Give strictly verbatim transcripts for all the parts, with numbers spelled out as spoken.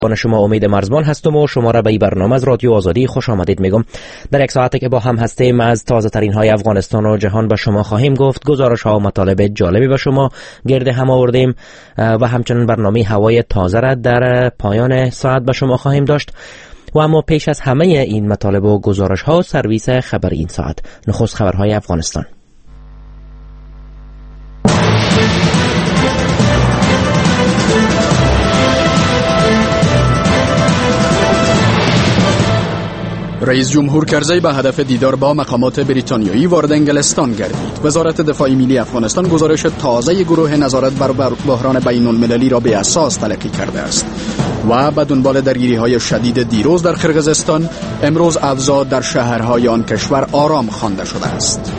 با شما امید مرزبان هستم و شما را به این برنامه از رادیو آزادی خوش آمدید میگم. در یک ساعتی که با هم هستیم از تازه ترین های افغانستان و جهان به شما خواهیم گفت. گزارش ها و مطالب جالبی به شما گرد هم آوردیم و همچنین برنامه هوای تازه را در پایان ساعت به شما خواهیم داشت. و اما پیش از همه این مطالب و گزارش ها سرویس خبر این ساعت، نخست خبرهای افغانستان. رئیس جمهور کرزی به هدف دیدار با مقامات بریتانیایی وارد انگلستان گردید. وزارت دفاع ملی افغانستان گزارش تازه گروه نظارت بر بحران بین المللی را به اساس تلقی کرده است. و به دنبال درگیری‌های شدید دیروز در قرقیزستان، امروز اوضاع در شهرهای آن کشور آرام خوانده شده است.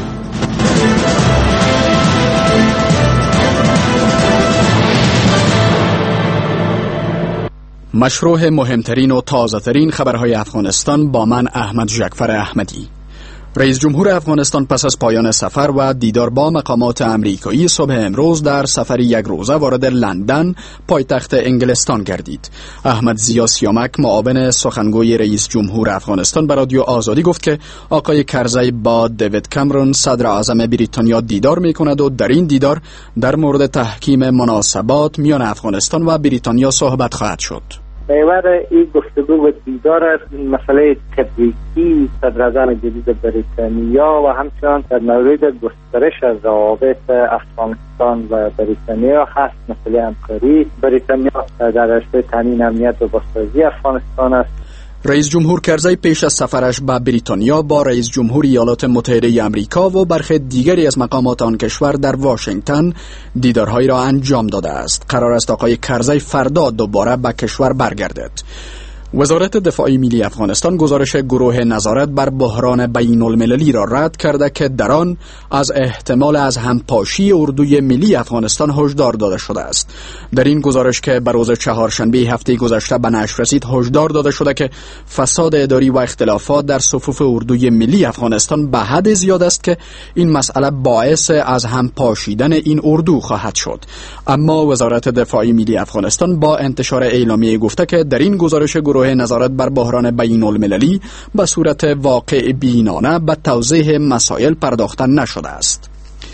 مشروع مهمترین و تازه‌ترین خبرهای افغانستان با من احمد جعفر احمدی. رئیس جمهور افغانستان پس از پایان سفر و دیدار با مقامات امریکایی صبح امروز در سفر یک روزه وارد لندن پایتخت انگلستان گردید. احمد زیا سیامک معاون سخنگوی رئیس جمهور افغانستان به رادیو آزادی گفت که آقای کرزی با دیوید کامرون صدر اعظم بریتانیا دیدار می‌کند و در این دیدار در مورد تحکیم مناسبات میان افغانستان و بریتانیا صحبت خواهد شد. محور این گفتگو و دیدار است مسئله تبریکی صدراعظم جدید بریتانیا و همچنان در مورد گسترش از روابط افغانستان و بریتانیا هست. مسئله همکاری بریتانیا در رشته تامین امنیت و بازسازی افغانستان است. رئیس جمهور کرزی پیش از سفرش به بریتانیا با رئیس جمهور ایالات متحده آمریکا و برخی دیگری از مقامات آن کشور در واشنگتن دیدارهایی را انجام داده است. قرار است آقای کرزی فردا دوباره به کشور برگردد. وزارت دفاع ملی افغانستان گزارش گروه نظارت بر بحران بین المللی را رد کرده که در آن از احتمال از همپاشی اردوی ملی افغانستان هشدار داده شده است. در این گزارش که به روز چهارشنبه هفته گذشته به نشر رسید هشدار داده شده که فساد اداری و اختلافات در صفوف اردوی ملی افغانستان به حد زیاد است که این مسئله باعث از همپاشیدن این اردو خواهد شد. اما وزارت دفاع ملی افغانستان با انتشار اعلامیه گفته که در این گزارش گروه نظارت بر بحران بین المللی به صورت واقع بینانه به توضیح مسائل پرداخته نشده است.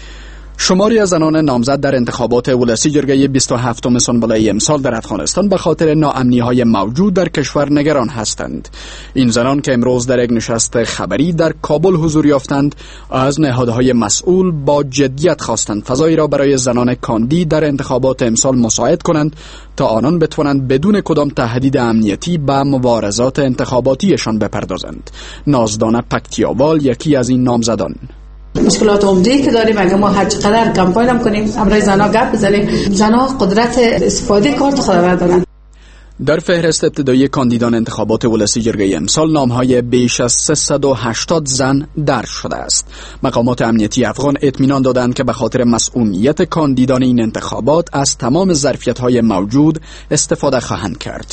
شماری از زنان نامزد در انتخابات ولسی جرگه بیست و هفتم سنبله امسال در افغانستان به خاطر ناامنی‌های موجود در کشور نگران هستند. این زنان که امروز در یک نشست خبری در کابل حضور یافتند، از نهادهای مسئول با جدیت خواستند فضایی را برای زنان کاندید در انتخابات امسال مساعد کنند تا آنان بتوانند بدون کدام تهدید امنیتی به مبارزات انتخاباتیشان بپردازند. نازدانه پکتیاوال یکی از این نامزدان: مشکلات عمده که داریم اگه ما هر چقدر کمپاین هم کنیم امروز زنا گپ بزنیم، زنا قدرت استفاده کارت خود را دارن. در فهرست ابتدایی کاندیدان انتخابات ولسی جرگه امسال نامهای بیش از سیصد و هشتاد زن درج شده است. مقامات امنیتی افغان اطمینان دادند که به خاطر مسئولیت کاندیدان این انتخابات از تمام ظرفیت‌های موجود استفاده خواهند کرد.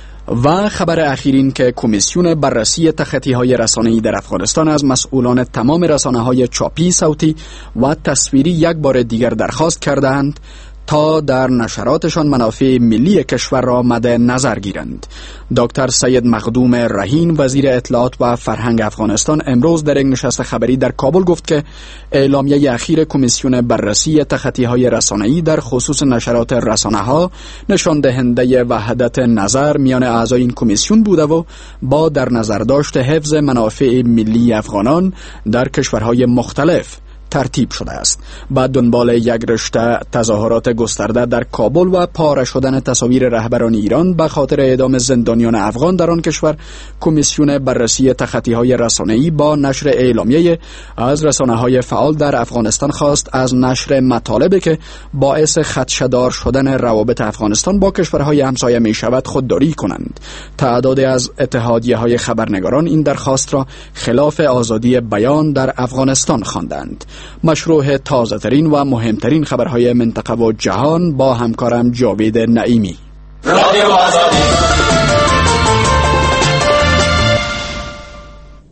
و خبر اخیر این که کمیسیون بررسی تخطی‌های رسانه‌ای در افغانستان از مسئولان تمام رسانه‌های چاپی، صوتی و تصویری یک بار دیگر درخواست کردند تا در نشراتشان منافع ملی کشور را مد نظر گیرند. دکتر سید مخدوم رهین وزیر اطلاعات و فرهنگ افغانستان امروز در یک نشست خبری در کابل گفت که اعلامیه اخیر کمیسیون بررسی تخطی‌های رسانه‌ای در خصوص نشرات رسانه‌ها نشان دهنده وحدت نظر میان اعضای این کمیسیون بوده و با در نظر داشت حفظ منافع ملی افغانان در کشورهای مختلف ترتیب شده است. بعد دنبال یک رشته تظاهرات گسترده در کابل و پاره شدن تصاویر رهبران ایران به خاطر اعدام زندانیان افغان در آن کشور، کمیسیون بررسی تخطی‌های رسانه‌ای با نشر اعلامیه از رسانه‌های فعال در افغانستان خواست از نشر مطالبی که باعث خدشه‌دار شدن روابط افغانستان با کشورهای همسایه می شود خودداری کنند. تعدادی از اتحادیه‌های خبرنگاران این درخواست را خلاف آزادی بیان در افغانستان خواندند. مشروع تازه ترین و مهمترین خبرهای منطقه و جهان با همکارم جاوید نعیمی. رادیو آزادی.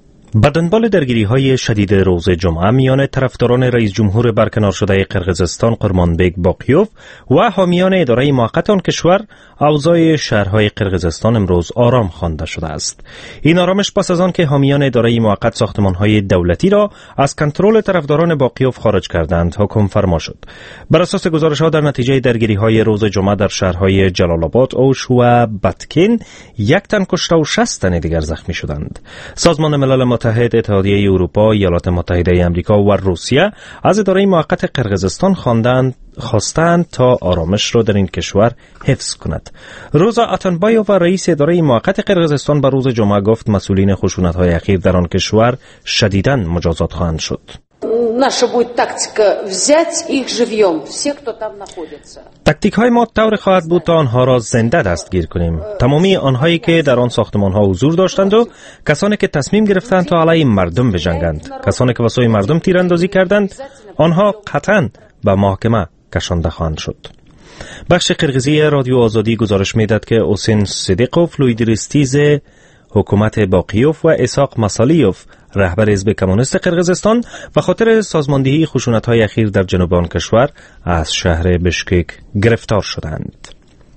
به دنبال درگیری‌های شدید روز جمعه میان طرفداران رئیس جمهور برکنار شده قرقیزستان قرمانبک باقیوف و حامیان اداره موقت آن کشور، اوضاع شهرهای قرقیزستان امروز آرام خوانده شده است. این آرامش پس از آن که حامیان اداره موقت ساختمان‌های دولتی را از کنترل طرفداران باقیوف خارج کردند حکم فرما شد. بر اساس گزارش‌ها در نتیجه درگیری‌های روز جمعه در شهرهای جلال آباد، اوش و بتکین یک تن کشته و شصت تن دیگر زخمی شدند. سازمان ملل متحد، اتحادیه اروپا، ایالات متحده آمریکا و روسیه از اداره موقت قرقیزستان خواندند خواستند تا آرامش را در این کشور حفظ کند. روزا اتنبایووا رئیس اداره موقت قرقیزستان به روز جمعه گفت مسئولین خشونت‌های اخیر در آن کشور شدیداً مجازات خواهند شد. Наша будет тактика взять их живьем, все, кто там находится. تاکتیک های ما طور خواهد بود تا آنها را زنده دستگیر کنیم. تمامی آنهایی که در آن ساختمان ها حضور داشتند و کسانی که تصمیم گرفتند تا علیه مردم بجنگند، کسانی که واسه مردم تیراندازی کردند، آنها قطعاً به محکمه کشانده خواهند شد. بخش قرقیزی رادیو آزادی گزارش میداد که اوسین صدیقوف، لویدریستیز حکومت باقیوف و اسحاق مسالیوف رهبر حزب کمونیست قرقیزستان و خاطر سازماندهی خشونت‌های اخیر در جنوب آن کشور از شهر بشکک گرفتار شدند.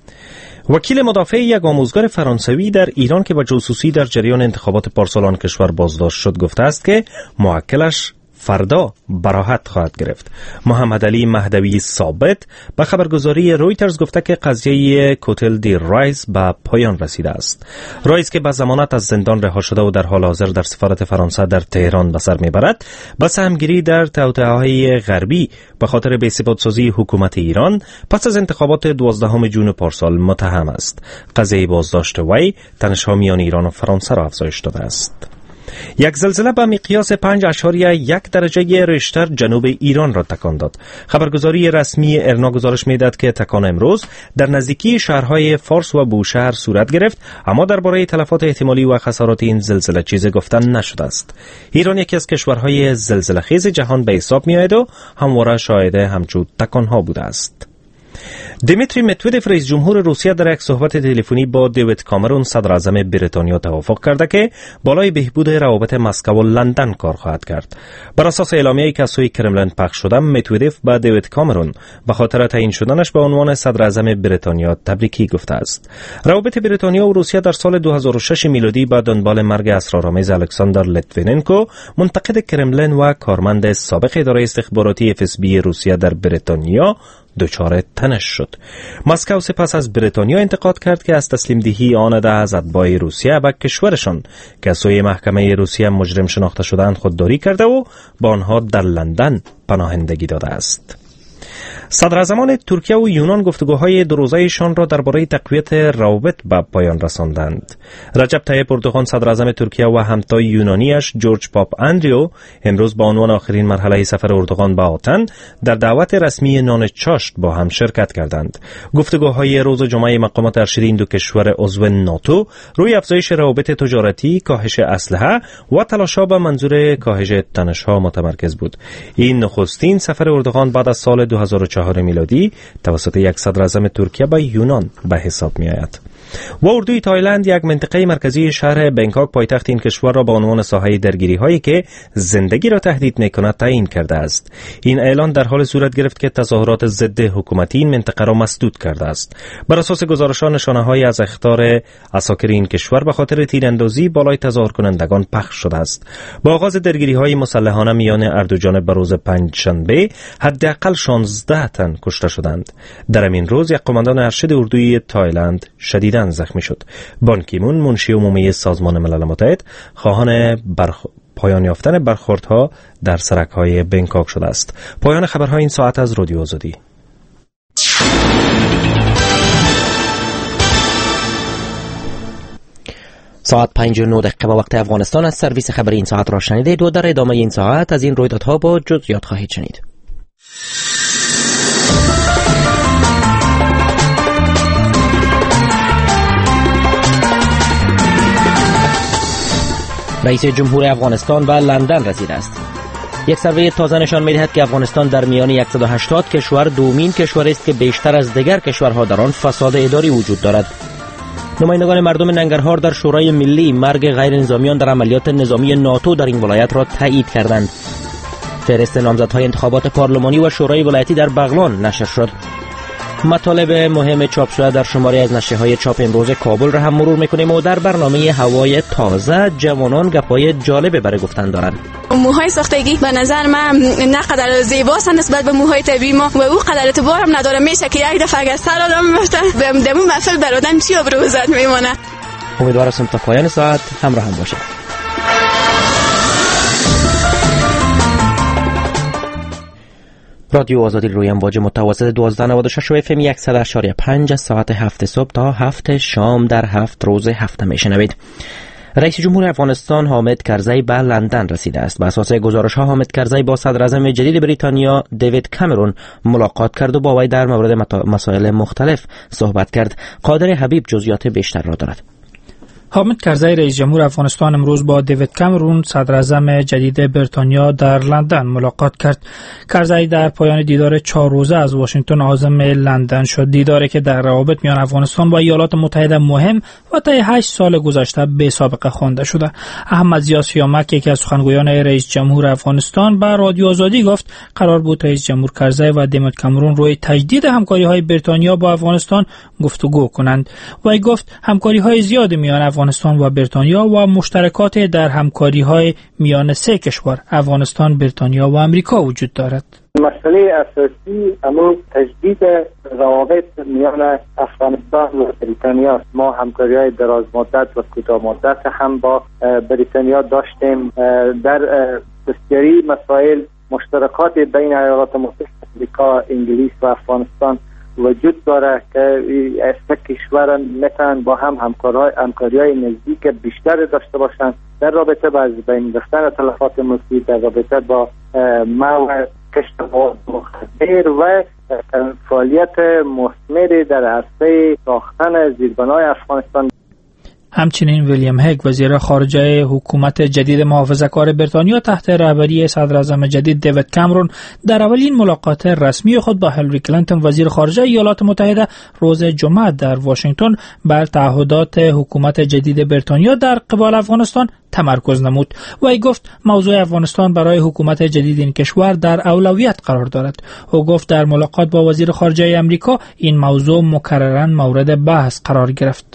وکیل مدافع یک آموزگار فرانسوی در ایران که با جاسوسی در جریان انتخابات پارسال آن کشور بازداشت شد گفته است که موکلش فردا براحت خواهد گرفت. محمد علی مهدوی ثابت به خبرگزاری رویترز گفته که قضیه کوتل دی رایس به پایان رسیده است. رایس که به ضمانت از زندان رها شده و در حال حاضر در سفارت فرانسه در تهران به سر میبرد، به سهمگیری در توطئه‌های غربی به خاطر بی‌ثبات‌سازی حکومت ایران پس از انتخابات دوازدهم ژوئن پارسال متهم است. قضیه بازداشت وی تنش‌ها میان ایران و فرانسه را افزایش داده است. یک زلزله به مقیاس پنج اشاریه یک درجه ریشتر جنوب ایران را تکان داد. خبرگزاری رسمی ارنا گزارش میداد که تکان امروز در نزدیکی شهرهای فارس و بوشهر صورت گرفت، اما درباره تلفات احتمالی و خسارات این زلزله چیزی گفتن نشده است. ایران یکی از کشورهای زلزله خیز جهان به حساب می آید و همواره شاهد همچون تکانها بوده است. دیمیتری مدودوف رئیس جمهور روسیه در یک صحبت تلفنی با دیوید کامرون صدر اعظم بریتانیا توافق کرده که بالای بهبود روابط مسکو و لندن کار خواهد کرد. بر اساس اعلامیه‌ای که از سوی کرملین پخش شده، مدودوف با دیوید کامرون به خاطر تعیین شدنش به عنوان صدر اعظم بریتانیا تبریکی گفته است. روابط بریتانیا و روسیه در سال دو هزار و شش میلادی با دنبال مرگ اسرارآمیز الکساندر لیتویننکو، منتقد کرملین و کارمند سابق اداره استخباراتی اف اس بی روسیه در بریتانیا، دچار تنش شد. مسکو سپس از بریتانیا انتقاد کرد که از تسلیم دهی آن ده از اتباع روسیه به کشورشان که از سوی محکمه روسیه مجرم شناخته شدند خودداری کرده و با آنها در لندن پناهندگی داده است. صدراعظمان ترکیه و یونان گفتگوهای دو روزه‌شان را درباره تقویت روابط به پایان رساندند. رجب طیب اردوغان صدراعظم ترکیه و همتای یونانیش جورج پاپ اندریو امروز با عنوان آخرین مرحله سفر اردوغان به آتن در دعوت رسمی نان چاشت با هم شرکت کردند. گفتگوهای روز جمعه مقامات ارشد این دو کشور عضو ناتو روی افزایش روابط تجارتی، کاهش اسلحه و تلاش‌ها به منظور کاهش تنش‌ها متمرکز بود. این نخستین سفر اردوغان بعد از سال دو هزار و چهار میلادی توسط یک صدراعظم ترکیه به یونان به حساب می آید. و اردوی تایلند یک منطقه مرکزی شهر بنکاک پایتخت این کشور را به عنوان ساحه درگیری هایی که زندگی را تهدید می کند تعیین کرده است. این اعلان در حال صورت گرفت که تظاهرات ضد حکومتی این منطقه را مسدود کرده است. بر اساس گزارش‌ها نشانه های از اخطار عساکر این کشور به خاطر تیراندازی بالای تظاهر کنندگان پخش شده است. با آغاز درگیری های مسلحانه میان هر دو جانب به روز پنجشنبه حداقل شانزده تن کشته شدند. در همین روز یک قماندان ارشد اردوی تایلند شدیداً زخمی شد. بان کی مون، منشی عمومی سازمان ملل متحد، خواهان برخ... پایان یافتن برخوردها در سرک‌های بنکاک شده است. پایان خبرهای این ساعت از رادیو آزادی. ساعت پنج و نه دقیقه با وقت افغانستان از سرویس خبری این ساعت را شنیدید و در ادامه این ساعت از این رویدادها با جزئیات خواهید شنید. رئیس جمهور افغانستان به لندن رسیده است. یک سروی تازه نشان می‌دهد که افغانستان در میان صد و هشتاد کشور دومین کشور است که بیشتر از دیگر کشورها در آن فساد اداری وجود دارد. نمایندگان مردم ننگرهار در شورای ملی مرگ غیر نظامیان در عملیات نظامی ناتو در این ولایت را تایید کردند. فهرست نامزدهای انتخابات پارلمانی و شورای ولایتی در بغلان نشر شد. مطالب مهم چاپ شده در شماری از نشریه‌های چاپ امروز کابل را هم مرور می‌کنیم و در برنامه هوای تازه جوانان گپ‌های جالب برای گفتن دارند. موهای ساختگی به نظر من نه قدر زیباست نسبت به موهای طبیعی ما و او قدر اعتبار هم نداره. میشه که یک دفعه اگر سر آدم میفته به دمون محفل بر آدم چی ابروزت میمونه. امیدوارم تا پایان ساعت همراه هم باشید. رادیو آزادی روی امواج متوسط دوازده نود و شش و اف ام صد و شش و پنج از ساعت هفت صبح تا هفت شام در هفت روز هفته میشنوید. رئیس جمهور افغانستان حامد کرزی به لندن رسیده است. بر اساس گزارش ها حامد کرزی با صدر اعظم جدید بریتانیا دیوید کامرون ملاقات کرد و با وی در مورد مسائل مختلف صحبت کرد. قادر حبیب جزئیات بیشتر را دارد. حامد کرزی رئیس جمهور افغانستان امروز با دیوید کامرون صدر اعظم جدید بریتانیا در لندن ملاقات کرد. کرزی در پایان دیدار چهار روزه از واشنگتن عازم لندن شد. دیداری که در روابط میان افغانستان و ایالات متحده مهم و طی هشت سال گذشته به سابقه خوانده شده. احمد ضیا سیامک یکی از سخنگویان رئیس جمهور افغانستان به رادیو آزادی گفت قرار بود رئیس جمهور کرزی و دیوید کامرون روی تجدید همکاری‌های بریتانیا با افغانستان گفتگو کنند. وی گفت همکاری‌های زیاد میان افغانستان و بریتانیا و مشترکات در همکاری‌های میان سه کشور افغانستان، بریتانیا و آمریکا وجود دارد. مسئله اساسی اما تجدید روابط میان افغانستان و بریتانیا است. ما همکاری‌های دراز مدت و کوتاه مدت هم با بریتانیا داشتیم. در بسیاری مسائل مشترکات بین ایالات متحده آمریکا، انگلیس و افغانستان وجود داره که سه کشور میتونن با هم همکاری همکاری‌های نزدیک بیشتر داشته باشند در رابطه با از بین رفتن تلفات مفید، در رابطه با منع کشت مواد مخدر و فعالیت مثمری در عرصه ساختن زیربنای افغانستان. همچنین ویلیام هگ وزیر خارجه حکومت جدید محافظه‌کار بریتانیا تحت رهبری صدر اعظم جدید دیوید کامرون در اولین ملاقات رسمی خود با هیلاری کلینتون وزیر خارجه ایالات متحده روز جمعه در واشنگتن بر تعهدات حکومت جدید بریتانیا در قبال افغانستان تمرکز نمود. وی گفت موضوع افغانستان برای حکومت جدید این کشور در اولویت قرار دارد. او گفت در ملاقات با وزیر خارجه آمریکا این موضوع مکرراً مورد بحث قرار گرفت.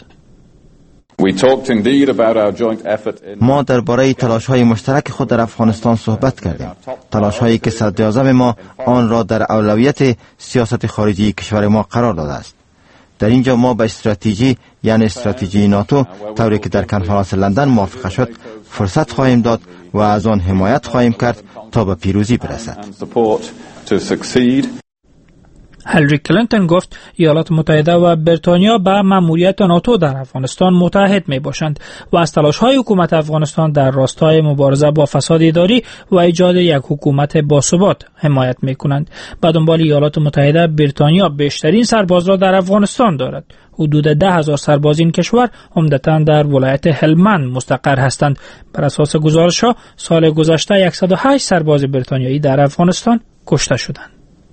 ما درباره تلاش‌های مشترک خود در افغانستان صحبت کردیم. تلاش‌هایی که صدر اعظم ما آن را در اولویت سیاست خارجی کشور ما قرار داده است. در اینجا ما به استراتژی یعنی استراتژی ناتو طوری که در کنفرانس لندن موافقه شد فرصت خواهیم داد و از آن حمایت خواهیم کرد تا به پیروزی برسد. هیلاری کلینتون گفت ایالات متحده و بریتانیا به مأموریت ناتو در افغانستان متحد می باشند و از تلاش‌های حکومت افغانستان در راستای مبارزه با فساد اداری و ایجاد یک حکومت باثبات حمایت می کنند. به دنبال ایالات متحده بریتانیا بیشترین سرباز را در افغانستان دارد. حدود ده هزار سرباز این کشور عمدتاً در ولایت هلمند مستقر هستند. بر اساس گزارش‌ها سال گذشته صد و هشت سرباز بریتانیایی در افغانستان کشته شدند.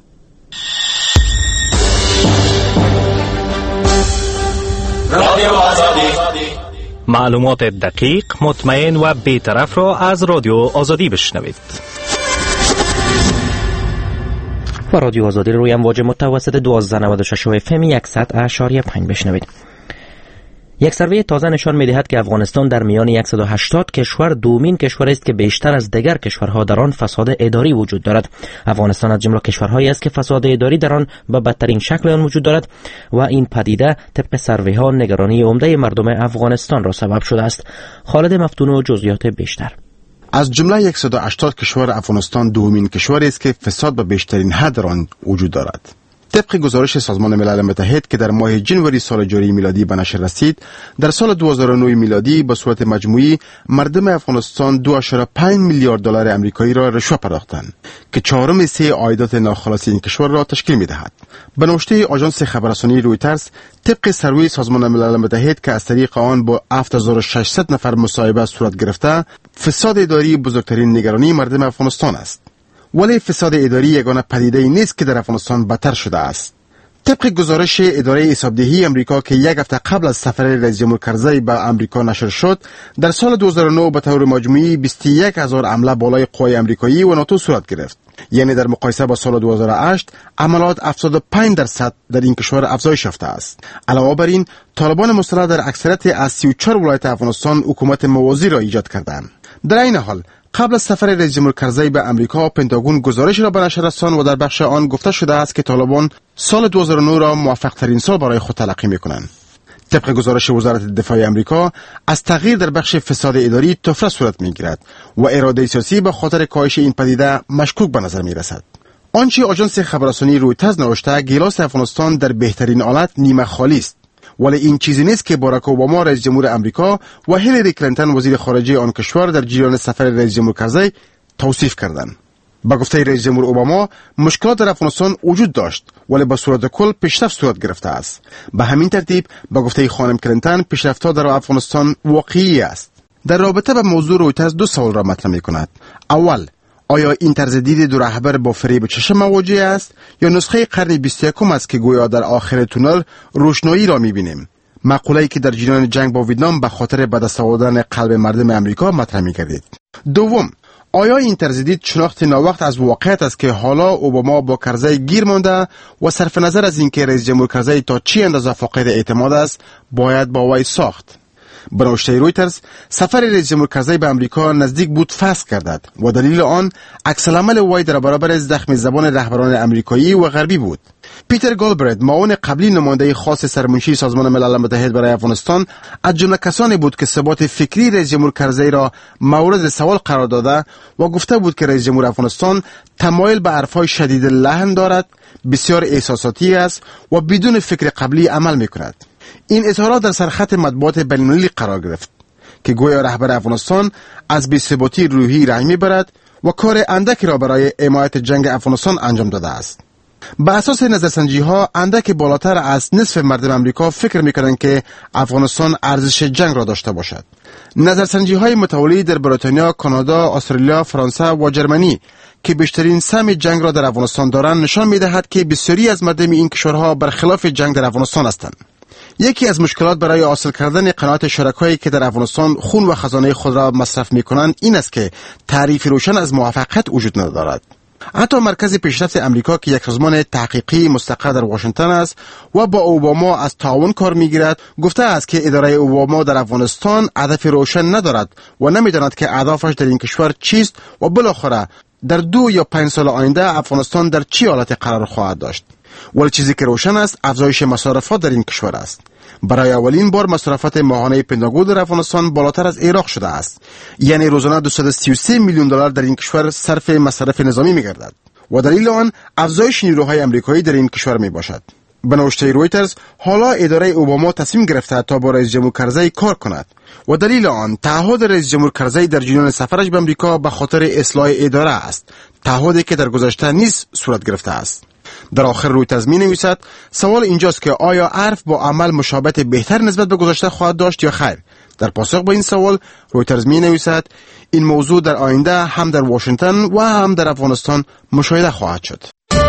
رادیو آزادی معلومات دقیق، مطمئن و بی‌طرف را از رادیو آزادی بشنوید. و رادیو آزادی روی امواج متوسط دوازده نود و شش و اف ام صد و شش و پنج بشنوید. یک سروی تازه نشان می‌دهد که افغانستان در میان صد و هشتاد کشور دومین کشور است که بیشتر از دیگر کشورها در آن فساد اداری وجود دارد. افغانستان از جمله کشورهایی است که فساد اداری در آن به بدترین شکل آن وجود دارد و این پدیده طبق سروی‌ها نگرانی عمده مردم افغانستان را سبب شده است. خالد مفتون و جزئیات بیشتر. از جمله صد و هشتاد کشور افغانستان دومین کشوری است که فساد به بیشترین حد در آن وجود دارد. طبق گزارش سازمان ملل متحد که در ماه جنوری سال جاری میلادی به نشر رسید، در سال دو هزار و نه میلادی به صورت مجموعی مردم افغانستان دو و پنج میلیارد دلار آمریکایی را رشوه پرداختند که چهارم سه عایدات ناخالص این کشور را تشکیل می‌دهد. به نوشته آژانس خبررسانی رویترز، طبق سروی سازمان ملل متحد که از طریق آن با هفت هزار و ششصد نفر مصاحبه صورت گرفته، فساد اداری بزرگترین نگرانی مردم افغانستان است. ولی فساد اداری یگانه پدیده نیست که در افغانستان بدتر شده است. طبق گزارش اداره حسابدهی امریکا که یک هفته قبل از سفر رئیس جمهور کرزی به امریکا نشر شد، در سال دو هزار و نه به طور مجموعی بیست و یک هزار حمله بالای قوای امریکایی و ناتو صورت گرفت. یعنی در مقایسه با سال دو هزار و هشت عملات هفتاد و پنج درصد در این کشور افزایش یافته است. علاوه بر این، طالبان مسلح در اکثریت از سی و چهار ولایت افغانستان حکومت موازی را ایجاد کردند. در این حال قبل از سفر رئیس جمهور کرزی به امریکا، پنتاگون گزارش را به نشر رساند و در بخش آن گفته شده است که طالبان سال دو هزار و نه را موفق ترین سال برای خود تلقی می‌کنند. طبق گزارش وزارت دفاع امریکا، از تغییر در بخش فساد اداری طفره صورت می‌گیرد و اراده سیاسی به خاطر کاهش این پدیده مشکوک به نظر می‌رسد. آنچه آژانس خبررسانی رویترز نوشته، گیلاس افغانستان در بهترین حالت نیمه خالی است. ولی این چیزی نیست که باراک اوباما رئیس جمهور امریکا و هیلاری کلینتون وزیر خارجه آن کشور در جریان سفر رئیس جمهور کرزی توصیف کردند. با گفته رئیس جمهور اوباما، مشکلات در افغانستان وجود داشت ولی به صورت کل پیشرفت صورت گرفته است. به همین ترتیب با گفته خانم کلینتون، پیشرفت‌ها در افغانستان واقعی است. در رابطه با موضوع رویترز دو سوال را مطرح می‌کند. اول، آیا این طرز دید دو رهبر با فریب چشم مواجه است یا نسخه قرن بیست و یکم است که گویا در آخر تونل روشنایی را می‌بینیم؟ مقوله‌ای که در جریان جنگ با ویتنام به خاطر به دست آوردن قلب مردم امریکا مطرح می‌گردید. دوم، آیا این طرز دید شناخت ناوقت از واقعیت است که حالا اوباما با کرزی گیر مانده و صرف نظر از اینکه رئیس جمهور کرزی تا چی اندازه فاقد اعتماد است، باید با وی ساخت؟ به نوشته رویترز، سفر رئیس جمهور کرزی به امریکا نزدیک بود فسخ گردد و دلیل آن عکس العمل وی در برابر زخم زبان رهبران امریکایی و غربی بود. پیتر گالبرد، معاون قبلی نماینده خاص سرمنشی سازمان ملل متحد برای افغانستان، از جمله کسانی بود که ثبات فکری رئیس جمهور کرزی را مورد سوال قرار داده و گفته بود که رئیس جمهور افغانستان تمایل به حرف‌های شدید لحن دارد، بسیار احساساتی است و بدون فکر قبلی عمل می‌کند. این اظهارات در سرخط مطبوعات بین‌المللی قرار گرفت که گویا رهبر افغانستان از بی‌ثباتی روحی رنج می‌برد و کار اندکی را برای حمایت جنگ افغانستان انجام داده است. به اساس نظرسنجی‌ها، اندک بالاتر از نصف مردم امریکا فکر می‌کنند که افغانستان ارزش جنگ را داشته باشد. نظرسنجی‌های متوالی در بریتانیا، کانادا، استرالیا، فرانسه و جرمنی که بیشترین سهم جنگ را در افغانستان دارند، نشان می‌دهد که بسیاری از مردم این کشورها برخلاف جنگ در افغانستان هستند. یکی از مشکلات برای حاصل کردن قناعت شرکایی که در افغانستان خون و خزانه خود را مصرف می‌کنند این است که تعریف روشن از موفقیت وجود ندارد. حتی مرکز پیشرفت امریکا که یک سازمان تحقیقی مستقر در واشنگتن است و با اوباما از تعاون کار می‌گیرد، گفته است که اداره اوباما در افغانستان هدف روشن ندارد و نمی‌داند که اهدافش در این کشور چیست و بالاخره در دو یا پنج سال آینده افغانستان در چه حالت قرار خواهد داشت. ولی چیزی که روشن است افزایش مصارفات در این کشور است. برای اولین بار مصرفات ماهانه پنتاگون در افغانستان بالاتر از عراق شده است. یعنی روزانه دویست و سی و سه میلیون دلار در این کشور صرف مصارف نظامی می‌گردد و دلیل آن افزایش نیروهای آمریکایی در این کشور میباشد. به نوشته رویترز، حالا اداره اوباما تصمیم گرفته تا با رئیس جمهور کرزی کار کند و دلیل آن تعهد رئیس جمهور کرزی در جریان سفرش به امریکا به خاطر اصلاح اداره است، تعهدی که در گذشته نیز صورت گرفته است. در آخر رویترز می نویسد سوال اینجاست که آیا حرف با عمل مشابهت بهتر نسبت به گذشته خواهد داشت یا خیر؟ در پاسخ به این سوال رویترز می نویسد این موضوع در آینده هم در واشنگتن و هم در افغانستان مشاهده خواهد شد.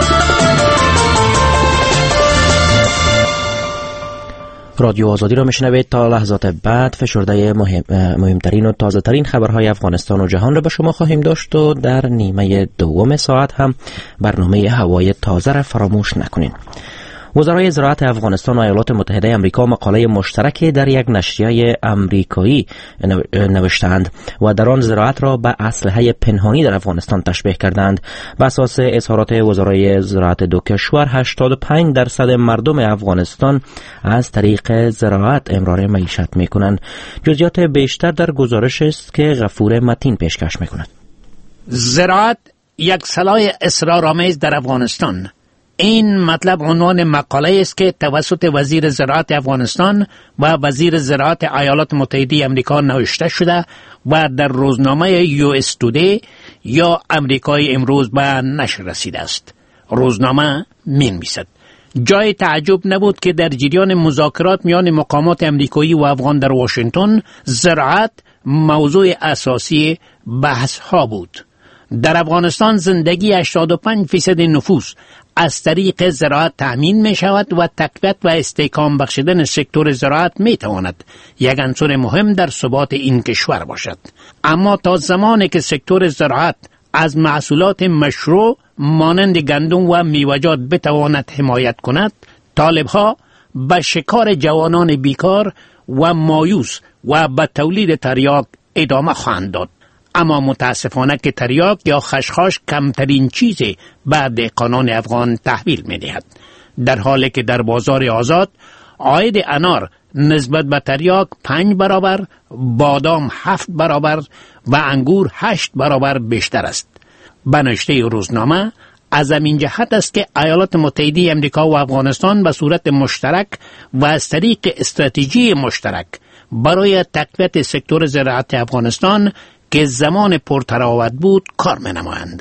رادیو آزادی را میشنوید. تا لحظات بعد فشرده مهم، مهمترین و تازه ترین خبرهای افغانستان و جهان را به شما خواهیم داشت و در نیمه دوم ساعت هم برنامه هوای تازه را فراموش نکنین. وزرای زراعت افغانستان و ایالات متحده آمریکا مقاله مشترکی در یک نشریه آمریکایی نوشتند و در آن زراعت را به اسلحه پنهانی در افغانستان تشبیه کردند. بر اساس اظهارات وزرای زراعت دو کشور، هشتاد و پنج درصد مردم افغانستان از طریق زراعت امرار معیشت می‌کنند. جزئیات بیشتر در گزارش است که غفور متین پیشکش می‌کند. زراعت یک سلاح اسرارآمیز در افغانستان. این مطلب عنوان مقاله است که توسط وزیر زراعت افغانستان و وزیر زراعت ایالات متحده آمریکا نوشته شده و در روزنامه یو اس تودی یا آمریکای امروز به نشر رسیده است. روزنامه می‌نویسد جای تعجب نبود که در جریان مذاکرات میان مقامات آمریکایی و افغان در واشنگتن زراعت موضوع اساسی بحث ها بود. در افغانستان زندگی هشتاد و پنج فیصد نفوس از طریق زراعت تأمین می شود و تقویت و استحکام بخشیدن سکتور زراعت می تواند یک عنصر مهم در ثبات این کشور باشد. اما تا زمانی که سکتور زراعت از محصولات مشروع مانند گندم و میوه‌جات بتواند حمایت کند، طالب‌ها به شکار جوانان بیکار و مایوس و به تولید تریاک ادامه خواهند داد. اما متاسفانه که تریاک یا خشخاش کمترین چیزی به دهقانان افغان تحویل می دهد، در حالی که در بازار آزاد عاید انار نسبت به تریاک پنج برابر، بادام هفت برابر و انگور هشت برابر بیشتر است. به نشریه روزنامه از همین جهت است که ایالات متحده امریکا و افغانستان به صورت مشترک و از طریق استراتژی مشترک برای تقویت سکتور زراعت افغانستان که زمان پرتراوت بود کار می‌نمایند.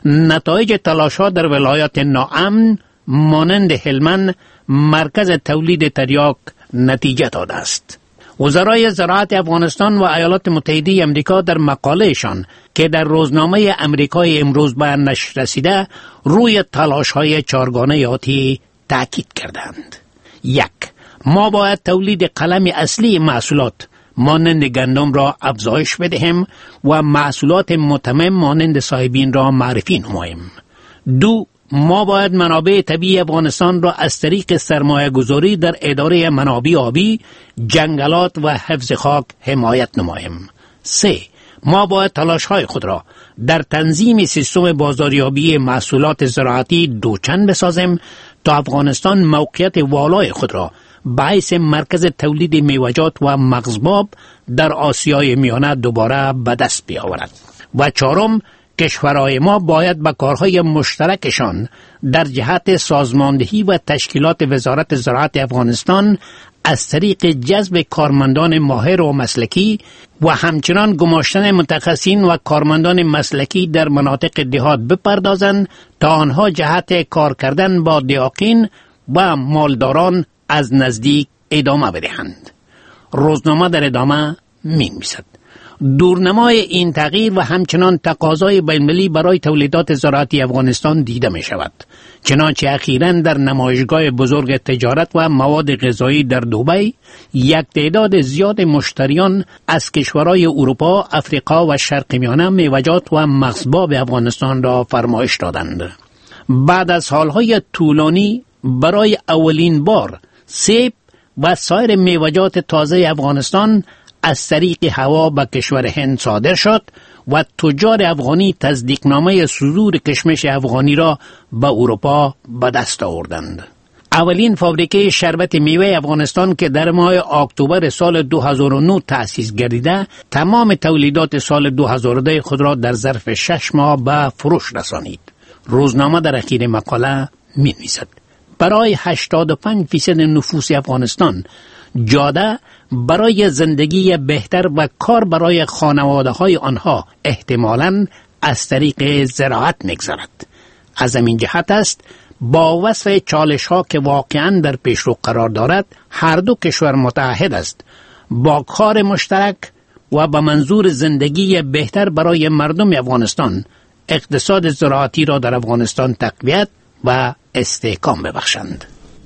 نتایج تلاش‌ها در ولایات ناامن مانند هلمند مرکز تولید تریاک نتیجه داده است. وزرای زراعت افغانستان و ایالات متحده امریکا در مقالهشان که در روزنامه امریکای امروز به نشر رسیده روی تلاش‌های چارگانه آتی تاکید کردند. یک، ما باید تولید قلم اصلی محصولات مانند گندم را افزایش بدهیم و محصولات متمم مانند سایبین را معرفی نماییم. دو، ما باید منابع طبیعی افغانستان را از طریق سرمایه گذاری در اداره منابع آبی، جنگلات و حفظ خاک حمایت نماییم. سه، ما باید تلاش‌های خود را در تنظیم سیستم بازاریابی محصولات زراعتی دوچند بسازیم تا افغانستان موقعیت والای خود را به حیث مرکز تولید میوه‌جات و مغزباب در آسیای میانه دوباره به دست بیاورد. و چهارم، کشورهای ما باید به کارهای مشترکشان در جهت سازماندهی و تشکیلات وزارت زراعت افغانستان از طریق جذب کارمندان ماهر و مسلکی و همچنان گماشتن متخصصین و کارمندان مسلکی در مناطق دهات بپردازند تا آنها جهت کار کردن با دیاقین و مالداران از نزدیک ادامه بدهند. روزنامه در ادامه می‌نویسد: دورنمای این تغییر و همچنان تقاضای بین‌المللی برای تولیدات زراعتی افغانستان دیده می شود. چنانچه اخیراً در نمایشگاه بزرگ تجارت و مواد غذایی در دبی یک تعداد زیاد مشتریان از کشورهای اروپا، افریقا و شرق میانه میوه‌جات و مغزباب افغانستان را فرمایش دادند. بعد از سالهای طولانی برای اولین بار سیب و سایر میوه‌جات تازه افغانستان از طریق هوا به کشور هند صادر شد و تجار افغانی تصدیقنامه صدور کشمش افغانی را به اروپا به دست آوردند. اولین فابریکه شربت میوه افغانستان که در ماه اکتبر سال دو هزار و نه تأسیس گردیده، تمام تولیدات سال دو هزار و ده خود را در ظرف شش ماه به فروش رسانید. روزنامه در اخیر مقاله می‌نویسد: برای هشتاد و پنج فیصد نفوس افغانستان جاده برای زندگی بهتر و کار برای خانواده های آنها احتمالاً از طریق زراعت می‌گذرد. از همین جهت است با وصف چالش ها که واقعاً در پیشرو قرار دارد، هر دو کشور متحد است با کار مشترک و به منظور زندگی بهتر برای مردم افغانستان اقتصاد زراعتی را در افغانستان تقویت و استحکام ببخشند.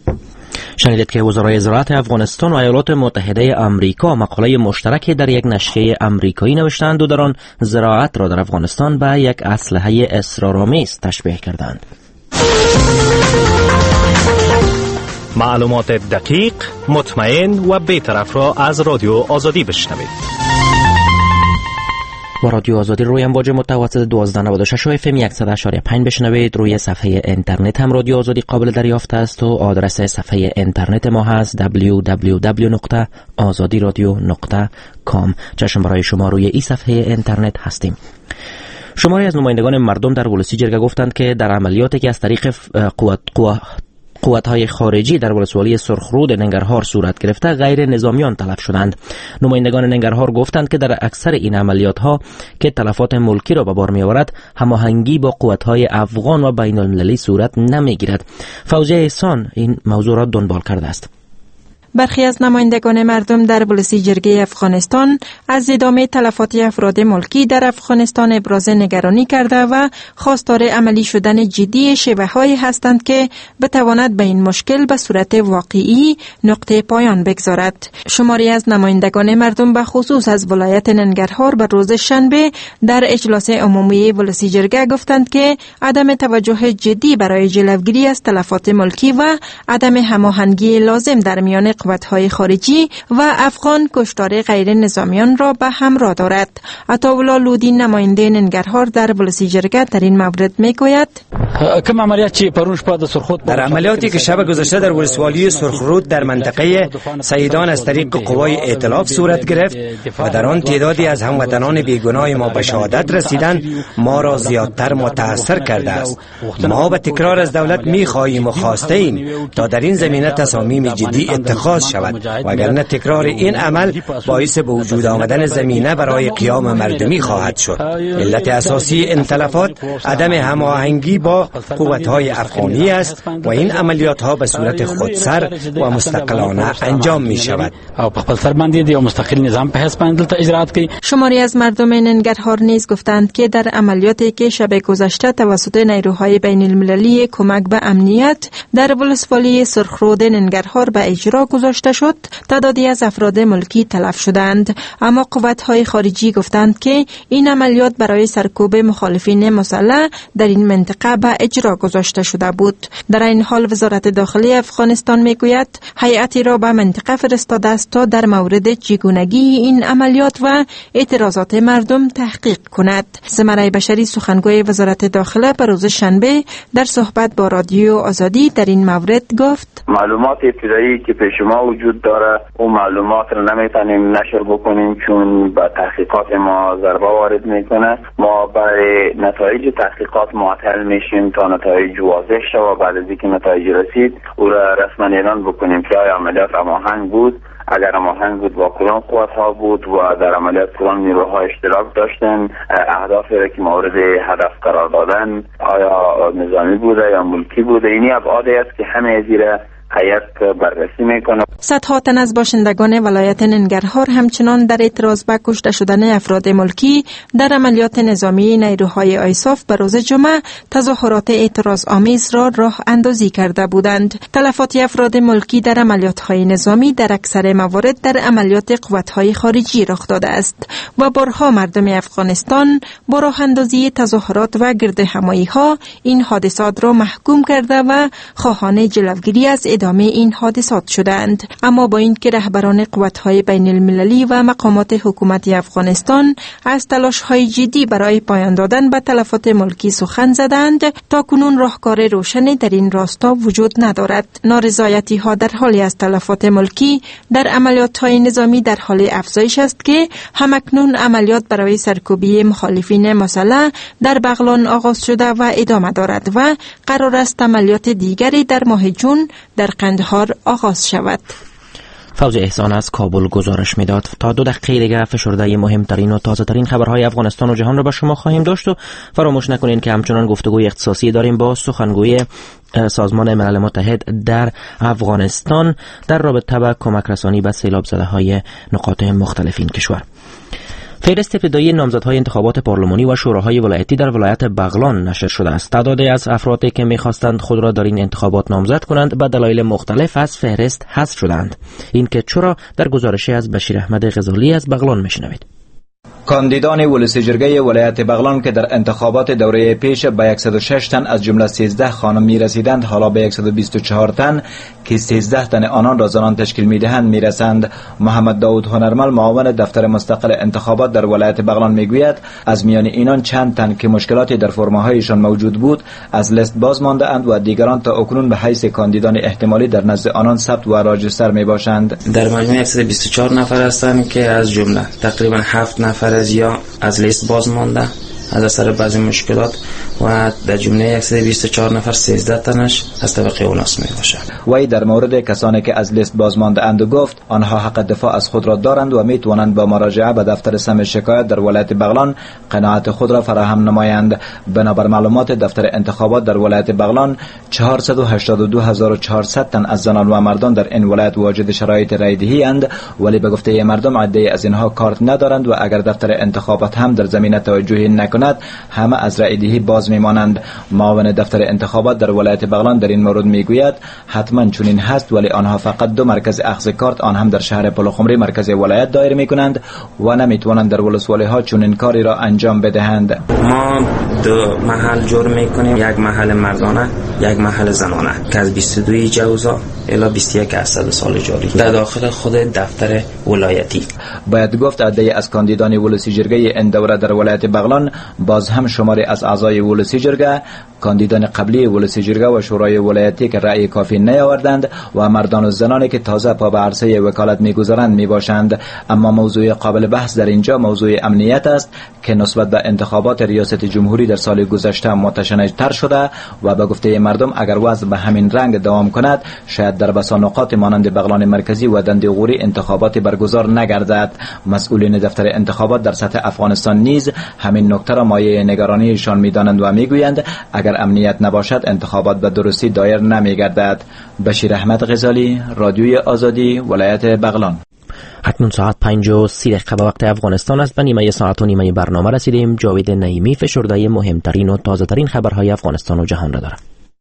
شنیدید که وزرای زراعت افغانستان و ایالات متحده آمریکا مقاله مشترکی در یک نشریه آمریکایی نوشتند و در آن زراعت را در افغانستان به یک اسلحه اسرارآمیز تشبیه کردند. معلومات دقیق، مطمئن و بی‌طرف را از رادیو آزادی بشنوید. با رادیو آزادی روی امواج متوسط دوازده نود و شش و اف ام صد و هشت و پنج بشنوید. روی صفحه اینترنت هم رادیو آزادی قابل دریافت است و آدرس صفحه اینترنت ما هست دبلیو دبلیو دبلیو دات آزادی رادیو دات کام. چشم برای شما روی این صفحه اینترنت هستیم. شماری از نمایندگان مردم در ولسی جرگه گفتند که در عملیاتی که از طریق قوت قوت قوت‌های خارجی در ولسوالی سرخرود ننگرهار صورت گرفته غیر نظامیان تلف شدند. نمایندگان ننگرهار گفتند که در اکثر این عملیات‌ها که تلفات ملکی را به بار می‌آورد، هماهنگی با قوت‌های افغان و بین‌المللی صورت نمی‌گیرد. فوزیه احسان این موضوع را دنبال کرده است. برخی از نمایندگان مردم در بولسی جرگه افغانستان از ادامه تلفات افراد ملکی در افغانستان ابراز نگرانی کرده و خواستار عملی شدن جدی شیوه‌هایی هستند که بتواند به این مشکل به صورت واقعی نقطه پایان بگذارد. شماری از نمایندگان مردم به خصوص از ولایت ننگرهار به روز شنبه در اجلاس عمومی بولسی جرگه گفتند که عدم توجه جدی برای جلوگیری از تلفات ملکی و عدم هماهنگی لازم در میان قوت‌های خارجی و افغان کشتار غیر نظامیان را به همراه دارد. عطاالله لودی نماینده ننگرهار در بولسی جرگه در این مورد میگوید: در عملیاتی که شب گذشته در ولسوالی سرخرود در منطقه سیدان از طریق قوای ائتلاف صورت گرفت و در آن تعدادی از هموطنان بیگناه ما به شهادت رسیدند، ما را زیادتر متاثر کرده است. ما به تکرار از دولت می‌خواهیم و خواسته ایم تا در این زمینه تصامیم جدی اتخاذ شود، وگرنه تکرار این عمل باعث به وجود آمدن زمینه برای قیام مردمی خواهد شد. علت اساسی این تلفات عدم هماهنگی با قوت‌های افغانی است و این عملیات‌ها به صورت خودسر و مستقلانه انجام می‌شود. شماری از مردم ننگرهار نیز گفتند که در عملیاتی که شب گذشته توسط نیروهای بین المللی کمک به امنیت در ولسوالی سرخرود ننگرهار به اجرا گذاشته شد، تعدادی از افراد ملکی تلف شدند، اما قوت‌های خارجی گفتند که این عملیات برای سرکوب مخالفین مسلح در این منطقه به اجرا گذاشته شده بود. در این حال وزارت داخلی افغانستان میگوید هیئتی را به منطقه فرستاده است تا در مورد چگونگی این عملیات و اعتراضات مردم تحقیق کند. ثمره بشری سخنگوی وزارت داخله به روز شنبه در صحبت با رادیو آزادی در این مورد گفت: معلومات ابتدایی که پیش ما وجود داره اون معلومات رو نمیتونیم نشر بکنیم چون به تحقیقات ما ضربه وارد میکنه. ما برای نتایج تحقیقات معطل میشیم تا نتایج واضح شد و بعد از اینکه نتایج رسید او را رسما اعلان بکنیم که آیا عملیات هماهنگ بود، اگر هماهنگ بود با کدام قوت ها بود و در عملیات کدام نیروها اشتراک داشتن، اهدافی را که مورد هدف قرار دادن آیا نظامی بوده یا ملکی بوده. اینی ابعادی است که همه زیر هیئت بررسی میکنه. صدها تن از باشندگان ولایت ننگرهار همچنان در اعتراض به کشته شدن افراد ملکی در عملیات نظامی نیروهای آیساف به روز جمعه تظاهرات اعتراض آمیز را راه اندازی کرده بودند. تلفات افراد ملکی در عملیات‌های نظامی در اکثر موارد در عملیات قوت‌های خارجی رخ داده است و بارها مردم افغانستان با راه اندازی تظاهرات و گردهمایی‌ها این حادثات را محکوم کرده و خواهان جلوگیری از ادامه این حادثات شدند. اما با اینکه رهبران قوت‌های بین المللی و مقامات حکومت افغانستان از تلاش‌های جدی برای پایان دادن به تلفات ملکی سخن زدند، تا کنون راهکار روشنی در این راستا وجود ندارد. نارضایتی‌ها در حالی از تلفات ملکی در عملیات‌های نظامی در حال افزایش است که همکنون عملیات برای سرکوبی مخالفین مسلح در بغلان آغاز شده و ادامه دارد و قرار است عملیات دیگری در ماه جون در قندهار آغاز شود. فوز احسان از کابل گزارش میداد. تا دو دقیقه دیگر فشرده مهمترین و تازه ترین خبرهای افغانستان و جهان را به شما خواهیم داشت و فراموش نکنین که همچنان گفتگوی اختصاصی داریم با سخنگوی سازمان ملل متحد در افغانستان در رابطه با کمک رسانی به سیلاب زده های نقاط مختلف این کشور. فهرست ابتدایی نامزدهای انتخابات پارلمانی و شوراهای ولایتی در ولایت بغلان نشر شده است. تعدادی از افرادی که می‌خواستند خود را در این انتخابات نامزد کنند به دلایل مختلف از فهرست حذف شدند. این که چرا در گزارشی از بشیر احمد غزالی از بغلان میشنوید. کاندیدان ولسی جرگه ولایت بغلان که در انتخابات دوره پیش به صد و شش تن از جمله سیزده خانم می رسیدند، حالا به صد و بیست و چهار تن که سیزده تن آنان را زنان تشکیل می دهند می رسند. محمد داود هنرمل معاون دفتر مستقل انتخابات در ولایت بغلان می گوید از میان اینان چند تن که مشکلاتی در فرمهایشان موجود بود از لیست باز مانده اند و دیگران تا اکنون به حیث کاندیدان احتمالی در نزد آنان ثبت و راجستر می باشند. در مجموع صد و بیست و چهار نفر هستند که از جمله تقریبا هفت نفر از یا از لیست باز مانده از اثر بعضی مشکلات و در جمله صد و بیست و چهار نفر سیزده تنش از طبقه اولناس می باشد. وی در مورد کسانی که از لیست بازمانده اند گفت آنها حق دفاع از خود را دارند و می توانند با مراجعه به دفتر سم شکایت در ولایت بغلان قناعت خود را فراهم نمایند. بنابر معلومات دفتر انتخابات در ولایت بغلان چهارصد و هشتاد و دو هزار و چهارصد تن از زنان و مردان در این ولایت واجد شرایط رایدهی اند، ولی به گفته مردم عده از اینها کارت ندارند و اگر دفتر انتخابات هم در زمینه توجهی نکند همه از رایدهی باز میمانند. معاون دفتر انتخابات در ولایت بغلان در این مورد میگوید حتما چنین هست، ولی آنها فقط دو مرکز اخذ کارت آن هم در شهر پلخمری مرکز ولایت دایر میکنند و نمیتوانند در ولسوالی ها چنین کاری را انجام بدهند. ما دو محل جور میکنیم، یک محل مردانه یک محل زنانه که از بیست و دو جوزا الی بیست و یک اسد سال جاری در داخل خود دفتر ولایتی. باید گفت عده از کاندیدان ولسی جرگه این دوره در ولایت بغلان باز هم شماری از اعضای ولسی جرگه، کاندیدان قبلی ولسی جرگه و شورای ولایتی که رأی کافی نیاوردند و مردان و زنانی که تازه پا به عرصه وکالت میگذارند میباشند. اما موضوع قابل بحث در اینجا موضوع امنیت است که نسبت به انتخابات ریاست جمهوری در سال گذشته متشنج‌تر شده و به گفته مردم اگر وضع به همین رنگ دوام کند شاید در بسا نقاط مانند بغلان مرکزی و دندیغوری انتخابات برگزار نگردد. مسئولین دفتر انتخابات در سطح افغانستان نیز همین نکته را مایه نگرانیشان می‌دانند و میگویند اگر امنیت نباشد انتخابات به درستی دایر نمیگردد. بشیر احمد غزالی، رادیوی آزادی، ولایت بغلان. اکنون ساعت پنج و سی دقیقه به وقت افغانستان است. به نیمه ساعت و نیمه برنامه رسیدیم. جاوید نعیمی فشرده مهمترین و تازه ترین خبرهای افغانستان و جهان را دارد.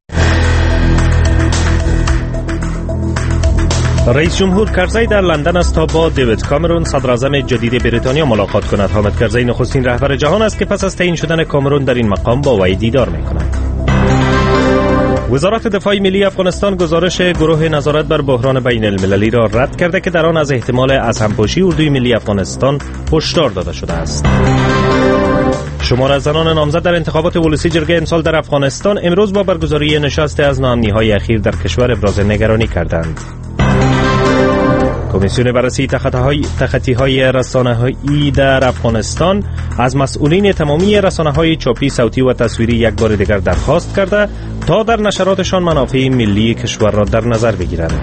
رئیس جمهور کرزی در لندن است تا با دیوید کامرون صدر اعظم جدید بریتانیا ملاقات کند. حامد کرزی نخستین رهبر جهان است که پس از تعیین شدن کامرون در این مقام با وی دیدار می‌کند. وزارت دفاع ملی افغانستان گزارش گروه نظارت بر بحران بین المللی را رد کرده که در آن از احتمال از همپاشی اردوی ملی افغانستان هشدار داده شده است. شمار از زنان نامزد در انتخابات ولسی جرگه امسال در افغانستان امروز با برگزاری نشست از ناامنی‌های اخیر در کشور ابراز نگرانی کردند. کمیسیون بررسی تخطی‌های رسانه‌ای در افغانستان از مسئولین تمامی رسانه‌های چاپی، صوتی و تصویری یک بار دیگر درخواست کرده تا در نشراتشان منافع ملی کشور را در نظر بگیرند.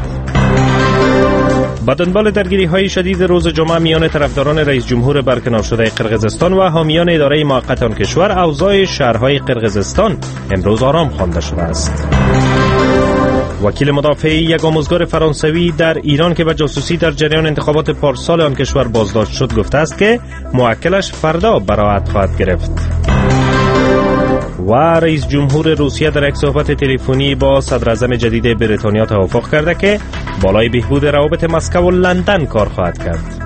با دنبال درگیری‌های شدید روز جمعه میان طرفداران رئیس جمهور برکنار شده قرقیزستان و حامیان اداره موقت آن کشور، اوضاع شهرهای قرقیزستان امروز آرام خوانده شده است. وکیل مدافع یک آموزگار فرانسوی در ایران که به جاسوسی در جریان انتخابات پارسال آن کشور بازداشت شد گفته است که موکلش فردا براءت خواهد گرفت. و رئیس جمهور روسیه در یک صحبت تلفنی با صدر اعظم جدید بریتانیا توافق کرده که بالای بهبود روابط مسکو و لندن کار خواهد کرد.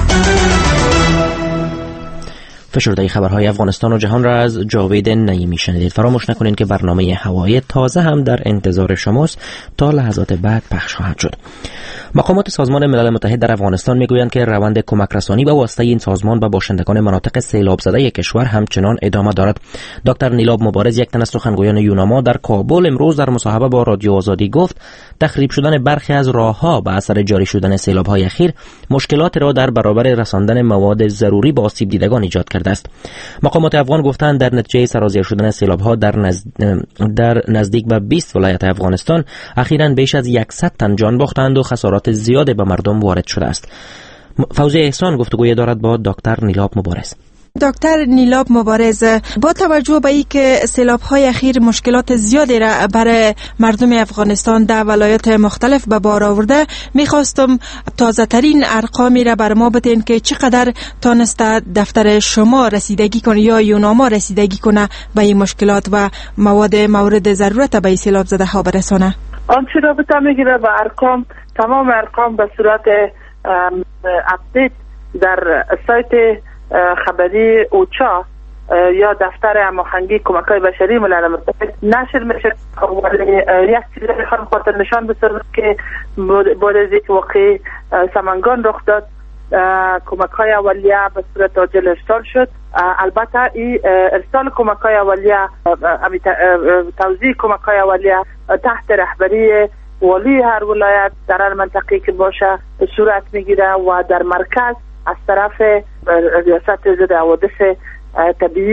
فشرده خبرهای افغانستان و جهان را از جاوید نعیمی شنیدید. فراموش نکنید که برنامه هوایی تازه هم در انتظار شماست، تا لحظات بعد پخش خواهد شد. مقامات سازمان ملل متحد در افغانستان میگویند که روند کمک رسانی به واسطه این سازمان به باشندگان مناطق سیلاب زده کشور همچنان ادامه دارد. دکتر نیلاب مبارز، یک تن از سخنگویان یوناما در کابل، امروز در مصاحبه با رادیو آزادی گفت تخریب شدن برخی از راهها به اثر جاری شدن سیلاب‌های اخیر مشکلات را در برابر رساندن مواد ضروری به آسیب دیدگان ایجاد کرده است. مقامات افغان گفتند در نتیجه سرازیر شدن سیلاب‌ها در نزد... در نزدیک به بیست ولایت افغانستان اخیراً بیش از صد تن جان باختند و خسارات زیادی به مردم وارد شده است. فوزی احسان گفتگوی دارد با دکتر نیلاب مبارز. دکتر نیلاب مبارز، با توجه به اینکه سیلاب‌های اخیر مشکلات زیادی را برای مردم افغانستان در ولایات مختلف به بار آورده، می‌خواستم تازه ترین ارقامی را بر ما بدین که چقدر تانسته دفتر شما رسیدگی کنه یا یوناما رسیدگی کنه به این مشکلات و مواد مورد ضرورت به سیلاب زده ها برسانه. آنچه رابطه میگیره با ارقام، تمام ارقام به صورت اپدیت در سایت خبری اوچا یا دفتر هماهنگی کمک‌های بشری ملل متحد نشر میشه. یک چیزی میخوام خاطر نشان بسازم که بعد از یک واقع سمنگان رخ داد، کمک‌های اولیه به صورت عاجل ارسال شد. البته این ارسال کمک‌های اولیه، توزیع کمک‌های اولیه تحت رهبری والی هر ولایت در هر منطقه که باشه صورت میگیره و در مرکز از طرف ریاست ضد حوادث طبیعی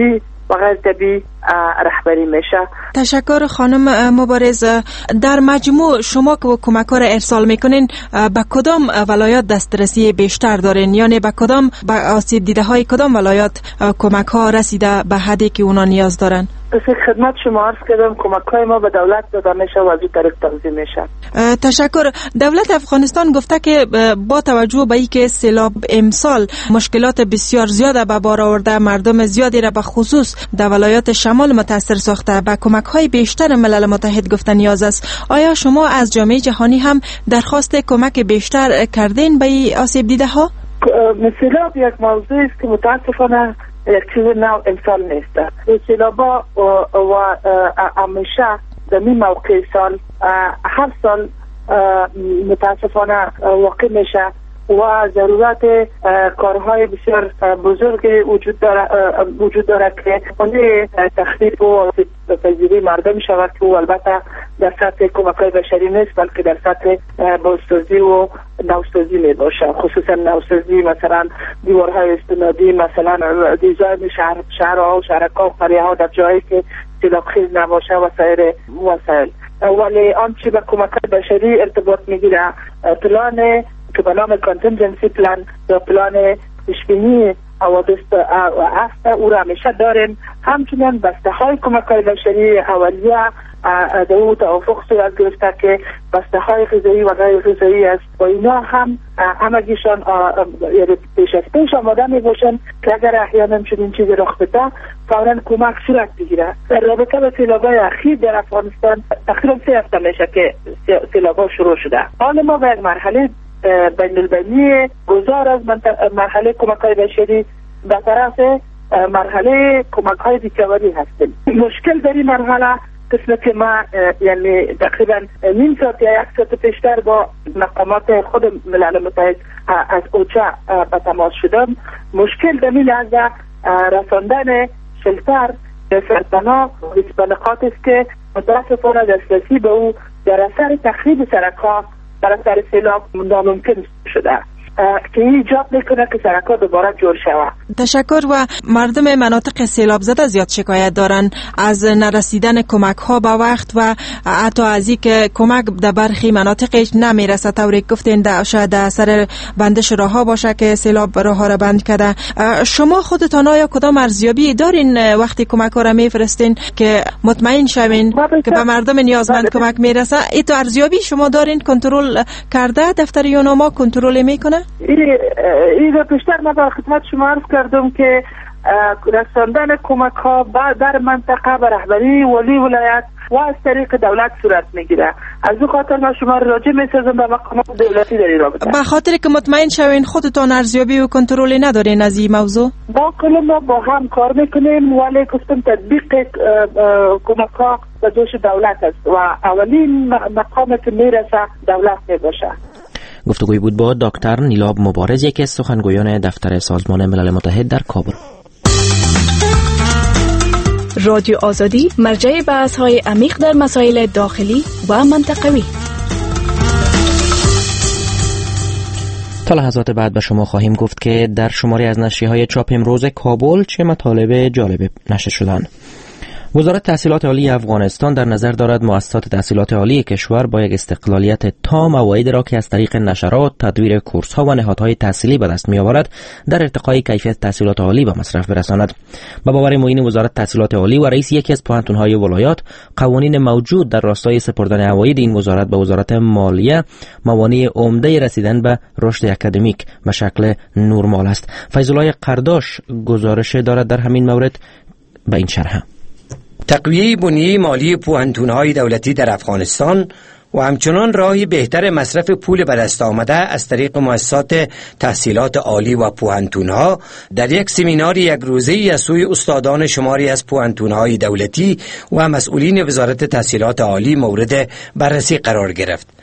و غیر طبیعی رهبری میشه. تشکر خانم مبارز. در مجموع شما که کمک ها را ارسال میکنین به کدام ولایات دسترسی بیشتر دارین؟ یعنی به کدام به آسیب دیده های کدام ولایات کمک ها رسیده به حدی که اونا نیاز دارن؟ پس خدمت شما عرض کردم کمک های ما به دولت داده میشه و از این طریق توزیع میشه. تشکر. دولت افغانستان گفته که با توجه به اینکه سیلاب امسال مشکلات بسیار زیاد به بار آورده، مردم زیادی را به خصوص در ولایات شمال متاثر ساخته، به کمک های بیشتر ملل متحد گفته نیاز است. آیا شما از جامعه جهانی هم درخواست کمک بیشتر کردین به این آسیب دیده ها؟ سیلاب یک موضوع است که متاسفانه یک چیز نو امسال نیست. سیلابا و همیشه در این موقع سال هر سال متاسفانه واقع میشه و ضرورت کارهای بسیار بزرگ وجود داره وجود داره که اون تخفیف و پذیری مردم شود که البته در سطح کمک‌های بشری نیست بلکه در سطح بازسازی و نوسازی می باشه، خصوصا نوسازی مثلا دیوارهای استنادی، مثلا دیزاین شهر شهرها و شهرک‌ها و قریه‌ها در جایی که سیلابخیز نباشه و سایر وسایل. ولی آنچه به کمک‌های بشری ارتباط میگیره پلان که به نام کانتینجنسی پلان یا پلان پیشبینی حوادث است او را همیشه داریم. همچنین بسته های کمک های بشری اولیه در او توافق صورت گرفته که بسته های غذایی و غیر غذایی است و اینا هم همگیشان پیش از پیش آماده می باشند که اگر احیانا چنین چیزی رخ بده فوراً کمک صورت بگیره. در رابطه با سیلاب‌های اخیر در افغانستان تقریبا سه هفته میشه که سیلاب‌ها شروع شده. حال ما به یک مرحله بین البینی گذار از مرحله کمک های بشری به طرف مرحله کمک های ریکاوری هستیم. مشکل در این مرحله قسمه که ما یعنی تقریبا نیم ساعت یا یک ساعت پیشتر با مقامات خود ملل متحد از اوچا به تماس شدم. مشکل در این لحظه رساندن شلتر به سرطنا و نقاط است که متاسفانه دسترسی به او در اثر تخریب سرک‌ها در اثر سیلاب ناممکن شده که ایجاب میکنه که سرک‌ها دوباره جور شود. تشکر. و مردم مناطق سیلاب زده زیاد شکایت دارن از نرسیدن کمک ها به وقت و حتی از اینکه کمک در برخی مناطقش نمیرسه. طوری گفتین در شاید اثر بندش راه ها باشه که سیلاب راه ها را بند کرده. شما خودتان آیا کدام ارزیابی دارین وقتی کمک ها را میفرستین که مطمئن شوین که به مردم نیازمند کمک میرسه؟ این تو ارزیابی شما دارین؟ کنترل کرده دفتر یوناما کنترل میکنه؟ این رو پیشتر ما در خدمت شما عرض کردم که رساندن کمک ها در منطقه به رهبری ولی ولایت و از طریق دولت صورت میگیره. از او خاطر ما شما راجع میسازم به مقامات دولتی در این رابطه. به خاطر که مطمئن شوین خودتان ارزیابی و کنترلی ندارین از این موضوع؟ با کل ما با هم کار میکنیم ولی گفتم تطبیق کمک ها به دوش دولت است و اولین مقام که میرسه دولت میباشه. گفتگوی بود با دکتر نیلاب مبارز، یکی از سخنگویان دفتر سازمان ملل متحد در کابل. رادیو آزادی مرجع بحث‌های عمیق در مسائل داخلی و منطقوی. تا لحظات بعد به شما خواهیم گفت که در شماری از نشریه‌های چاپ امروز کابل چه مطالب جالب نشر شدند. وزارت تحصیلات عالی افغانستان در نظر دارد مؤسسات تحصیلات عالی کشور با یک استقلالیت تام مواعید را که از طریق نشرات، تدویر کورس‌ها و نهادهای تحصیلی به دست می‌آورد در ارتقای کیفیت تحصیلات عالی به مصرف برساند. به باور معین وزارت تحصیلات عالی و رئیس یکی از پوهنتون‌های ولایات، قوانین موجود در راستای سپردن عواید این وزارت به وزارت مالیه موانع عمده رسیدن به رشد اکادمیک به شکل نورمال است. فیض‌الله قرداش گزارش دارد در همین مورد به این شرح. تقویه بنیه مالی پوهنتون‌های دولتی در افغانستان و همچنان راهی بهتر مصرف پول به دست آمده از طریق مؤسسات تحصیلات عالی و پوهنتون‌ها در یک سمینار یک روزه‌ای از سوی استادان شماری از پوهنتون‌های دولتی و مسئولین وزارت تحصیلات عالی مورد بررسی قرار گرفت.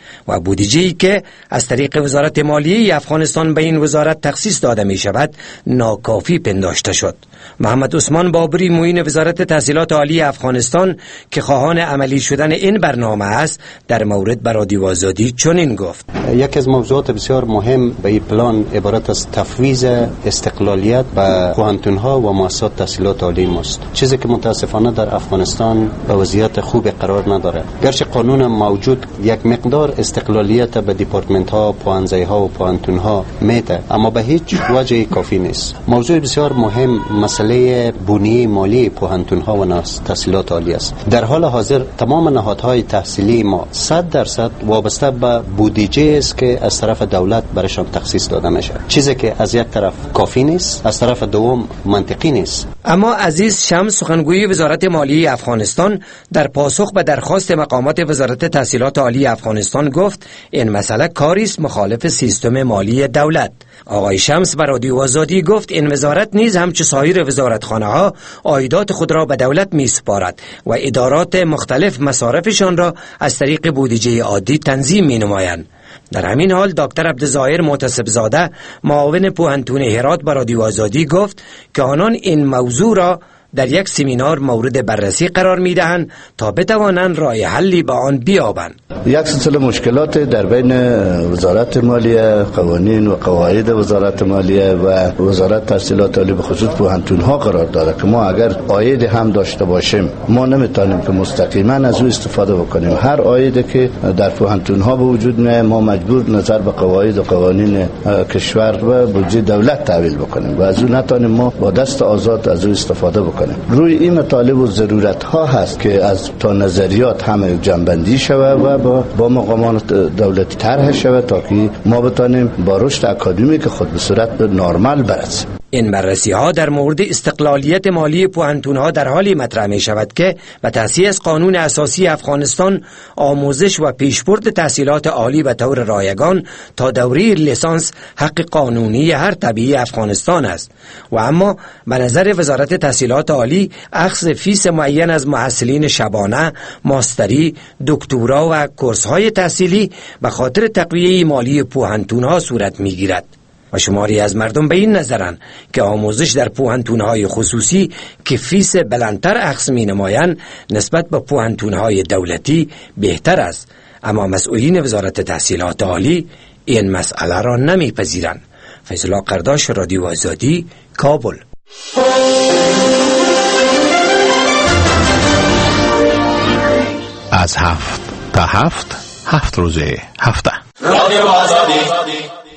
و بودجه‌ای که از طریق وزارت مالیه افغانستان به این وزارت تخصیص داده می شود ناکافی پنداشته شد. محمد عثمان بابری معین وزارت تحصیلات عالی افغانستان که خواهان عملی شدن این برنامه است در مورد بر رادیو آزادی چنین گفت: یکی از موضوعات بسیار مهم به این پلان عبارت از تفویض استقلالیت به پوهنتون‌ها و مؤسسات تحصیلات عالی ماست، چیزی که متاسفانه در افغانستان به وضعیت خوب قرار نداره. گرچه قانون موجود یک مقدار استقلالیت به دیپارتمنت‌ها، پوهنځی‌ها و پوهنتون‌ها میده، اما به هیچ وجه کافی نیست. موضوع بسیار مهم مسئله بنیه مالی پوهنتون‌ها و تحصیلات عالی است. در حال حاضر تمام نهادهای تحصیلی ما صد درصد وابسته به بودجه است که از طرف دولت برایشان تخصیص داده میشه، چیزی که از یک طرف کافی نیست، از طرف دوم منطقی نیست. اما عزیز شمس سخنگوی وزارت مالیه افغانستان در پاسخ به درخواست مقامات وزارت تحصیلات عالی افغانستان گفت این مسئله کاری است مخالف سیستم مالی دولت. آقای شمس بر رادیو آزادی گفت این وزارت نیز همچون سایر وزارتخانه‌ها عایدات خود را به دولت می‌سپارد و ادارات مختلف مصارفشان را از طریق بودجه عادی تنظیم می‌نمایند. در همین حال دکتر عبدالظاهر محتسب زاده معاون پوهنتون هرات به رادیو آزادی گفت که آنان این موضوع را در یک سمینار مورد بررسی قرار میدهند تا بتوانند راه حلی به آن بیابند. یک سلسله مشکلات در بین وزارت مالیه، قوانین و قواعد وزارت مالیه و وزارت تحصیلات عالی به خصوص پوهنتون ها قرار داره که ما اگر عاید هم داشته باشیم ما نمیتونیم که مستقیما از او استفاده بکنیم. هر عایدی که در پوهنتون ها به وجود میاد ما مجبور نظر به قواعد و قوانین کشور و بودجه دولت تحویل بکنیم و از او نتونیم ما با دست آزاد از او استفاده بکنیم. روی این مطالب و ضرورت ها هست که از تا نظریات همه جنبندی شود و با, با مقامات دولتی طرح شود تا که ما بتانیم با رشد اکادمیک خود به صورت نرمال برسیم. این بررسی ها در مورد استقلالیت مالی پوهنتون ها در حالی مطرح می شود که به تأسیس قانون اساسی افغانستان آموزش و پیشبرد تحصیلات عالی به طور رایگان تا دوره لیسانس حق قانونی هر طبیعی افغانستان است و اما به نظر وزارت تحصیلات عالی اخذ فیس معین از محصلین شبانه، ماستری، دکترا و کورس های تحصیلی به خاطر تقویه مالی پوهنتون ها صورت می گیرد. و شماری از مردم به این نظرند که آموزش در پوهنتون‌های خصوصی که فیس بلندتر اخذ می‌نمایند نسبت به پوهنتون‌های دولتی بهتر است، اما مسئولین وزارت تحصیلات عالی این مسئله را نمی‌پذیرند. فیض الله قرداش، رادیو آزادی، کابل. از هفت تا هفت هفت روزه هفته رادیو آزادی.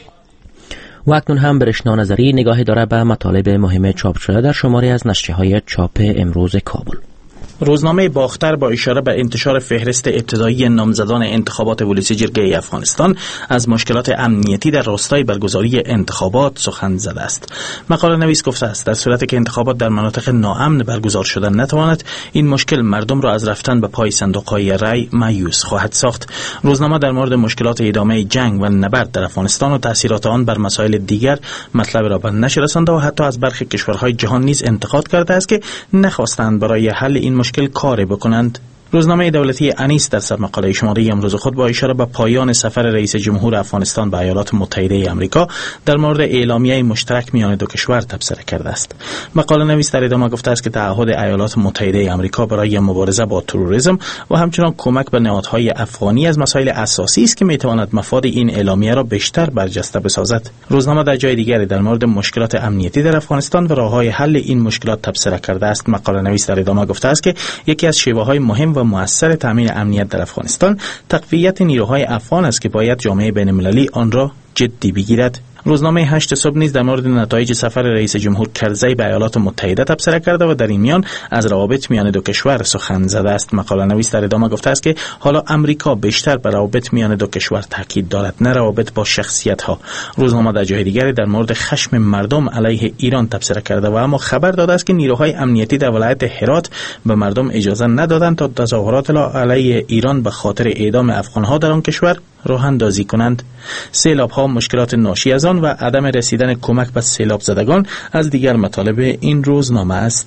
و اکنون هم برشنا نظری نگاهی داره به مطالب مهم چاپ شده در شماری از نشریه های چاپ امروز کابل. روزنامه باختر با اشاره به انتشار فهرست ابتدایی نامزدان انتخابات ولسی جرگه افغانستان از مشکلات امنیتی در راستای برگزاری انتخابات سخن زده است. مقاله نویس گفته است در صورتی که انتخابات در مناطق ناامن برگزار شدن نتواند، این مشکل مردم را از رفتن به پای صندوق‌های رای مایوس خواهد ساخت. روزنامه در مورد مشکلات ادامه جنگ و نبرد در افغانستان و تاثیرات آن بر مسائل دیگر مطلب را به نشر رسانده و حتی از برخی کشورهای جهان نیز انتقاد کرده است که نخواستند برای حل این مشکل کاری بکنند. روزنامه دولتی انیس در سرمقاله شماره امروز خود با اشاره به پایان سفر رئیس جمهور افغانستان به ایالات متحده آمریکا در مورد اعلامیه مشترک میان دو کشور تبصره کرده است. مقاله نویس در ادامه گفته است که تعهد ایالات متحده آمریکا برای مبارزه با تروریسم و همچنین کمک به نهادهای افغانی از مسائل اساسی است که میتواند مفاد این اعلامیه را بیشتر برجسته بسازد. روزنامه در جای دیگری در مورد مشکلات امنیتی در افغانستان و راههای حل این مشکلات تبصره کرده است. مقاله نویس در ادامه گفته است که یکی از شیوه‌های مهم و مؤثر تامین امنیت در افغانستان تقویت نیروهای افغان است که باید جامعه بین‌المللی آن را جدی بگیرد. روزنامه هشت صبح نیز در مورد نتایج سفر رئیس جمهور کرزی به ایالات متحده تبصره کرده و در این میان از روابط میان دو کشور سخن زده است. مقاله نویس در ادامه گفته است که حالا امریکا بیشتر بر روابط میان دو کشور تاکید دارد، نه روابط با شخصیت ها. روزنامه در جای دیگری در مورد خشم مردم علیه ایران تبصره کرده و اما خبر داده است که نیروهای امنیتی در ولایت هرات به مردم اجازه ندادند تا تظاهرات علیه ایران به خاطر اعدام افغانها در آن کشور راه اندازی کنند. سیلاب ها، مشکلات ناشی از آن و عدم رسیدن کمک به سیلاب زدگان از دیگر مطالب این روزنامه است.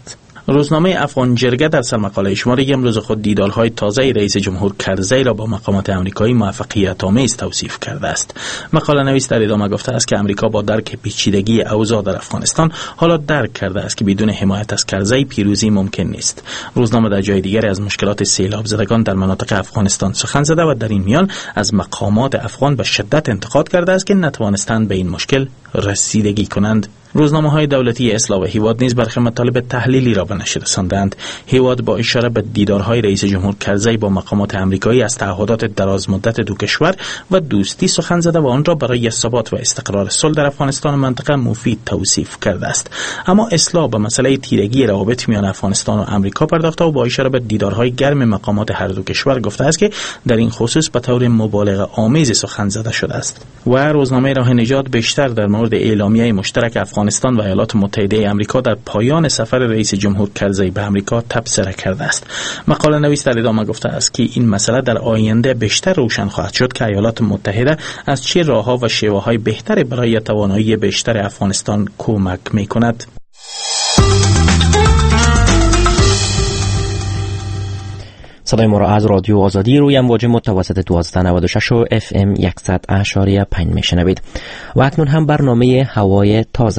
روزنامه افغان جرگه در سرمقاله شماره امروز خود دیدارهای تازه رئیس جمهور کرزی را با مقامات آمریکایی موفقیت آمیز توصیف کرده است. مقاله نویس در ادامه گفته است که آمریکا با درک پیچیدگی اوضاع در افغانستان حالا درک کرده است که بدون حمایت از کرزی پیروزی ممکن نیست. روزنامه در جای دیگری از مشکلات سیلاب زدگان در مناطق افغانستان سخن زده و در این میان از مقامات افغان به شدت انتقاد کرده است که نتوانستند به این مشکل رسیدگی کنند. روزنامه‌های دولتی اصلاح و هیواد نیز برخی مطالب تحلیلی را به نشر رساندند. هیواد با اشاره به دیدارهای رئیس جمهور کرزی با مقامات آمریکایی از تعهدات دراز مدت دو کشور و دوستی سخن زده و آن را برای ثبات و استقرار صلح در افغانستان و منطقه مفید توصیف کرده است. اما اصلاح به مسئله تیرگی روابط میان افغانستان و آمریکا پرداخته و با اشاره به دیدارهای گرم مقامات هر دو کشور گفته است که در این خصوص به طور مبالغه آمیز سخن زده شده است. و روزنامه راه نجات بیشتر در مورد اعلامیه مشترک افغانستان و ایالات متحده آمریکا در پایان سفر رئیس جمهور کرزی به آمریکا تبصره کرده است. مقاله نویس در ادامه گفته است که این مسئله در آینده بیشتر روشن خواهد شد که ایالات متحده از چه راه‌ها و شیوه‌های بهتری برای توانایی بیشتر افغانستان کمک می‌کند. صدای ما را از رادیو آزادی روی امواج متوسط دویست و نود و شش و اف ام صد و پنج میشنوید. و اکنون هم برنامه هوای تازه.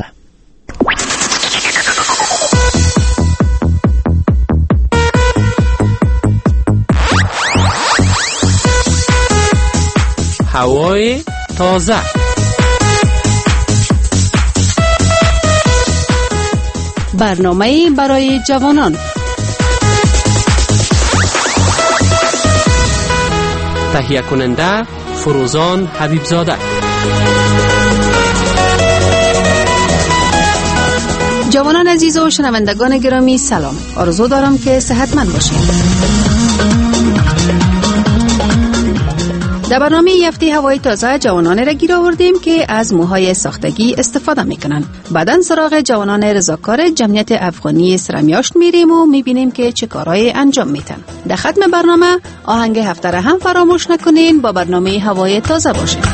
هوای تازه. برنامه برای جوانان. تهیه کننده فروزان حبیبزاده. جوانان عزیز و شنوندگان گرامی سلام. آرزو دارم که صحتمند باشید. در برنامه این هفته هوای تازه جوانان را گیر آوردیم که از موهای ساختگی استفاده میکنن. بعداً سراغ جوانان رضاکار جمعیت افغانی سرمیاشت میریم و میبینیم که چه کارهای انجام میتن. در ختم برنامه آهنگ هفته را هم فراموش نکنین. با برنامه هوای تازه باشید.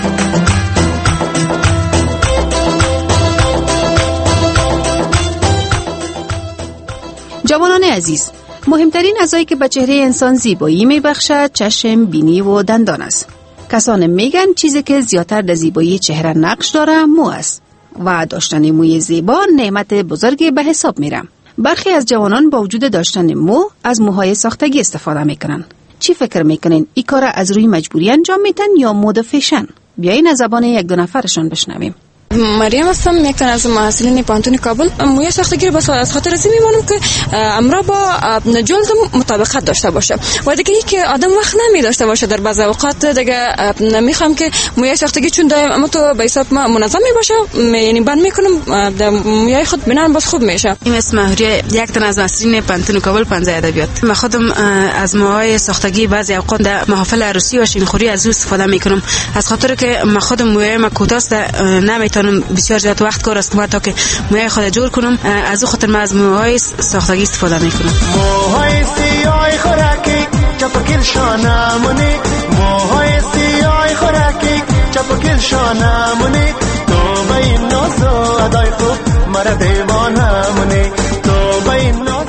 جوانان عزیز، مهمترین اعضایی که به چهره انسان زیبایی میبخشد چشم، بینی و دندان است. کسان میگن چیزی که زیادتر در زیبایی چهره نقش داره مو است و داشتن موی زیبا نعمت بزرگی به حساب میره. برخی از جوانان با وجود داشتن مو از موهای ساختگی استفاده میکنن. چی فکر میکنین؟ این کار از روی مجبوری انجام میتن یا مود فیشن؟ بیاین از زبان یک دو نفرشان بشنویم. مریم هستم، یک تن از محصلین پانتون کابل. موی ساختگی رو بس از خاطر از این میمانم که امرا با جلد مطابقت داشته باشه و دیگه ای که آدم وقت نمی داشته باشه در بعض اوقات دیگه نمیخوام که موی ساختگی چون دائم اما تو به حساب منظم می باشه، یعنی بند میکنم موی خود بنان باز خوب میشه. این اسم مهریه، یک تن از محصلین پانتون کابل پنځه ادبیات. من خودم از موهای ساختگی بعضی اوقات در محافل عروسی و شینخوری از او استفاده میکنم، از خاطر که من خودم موی ما کوتاست، نمیتونم بسیار زیاد وقت کار است تا که موهای خود جور کنم. از او خاطر من از موهای ساختگی استفاده میکنم. موهای سیاه خوراکی چپکل شانمونی، موهای سیاه خوراکی چپکل شانمونی، تو به این ناز و ادای خوب مرا دیوانمونی، تو به این ناز.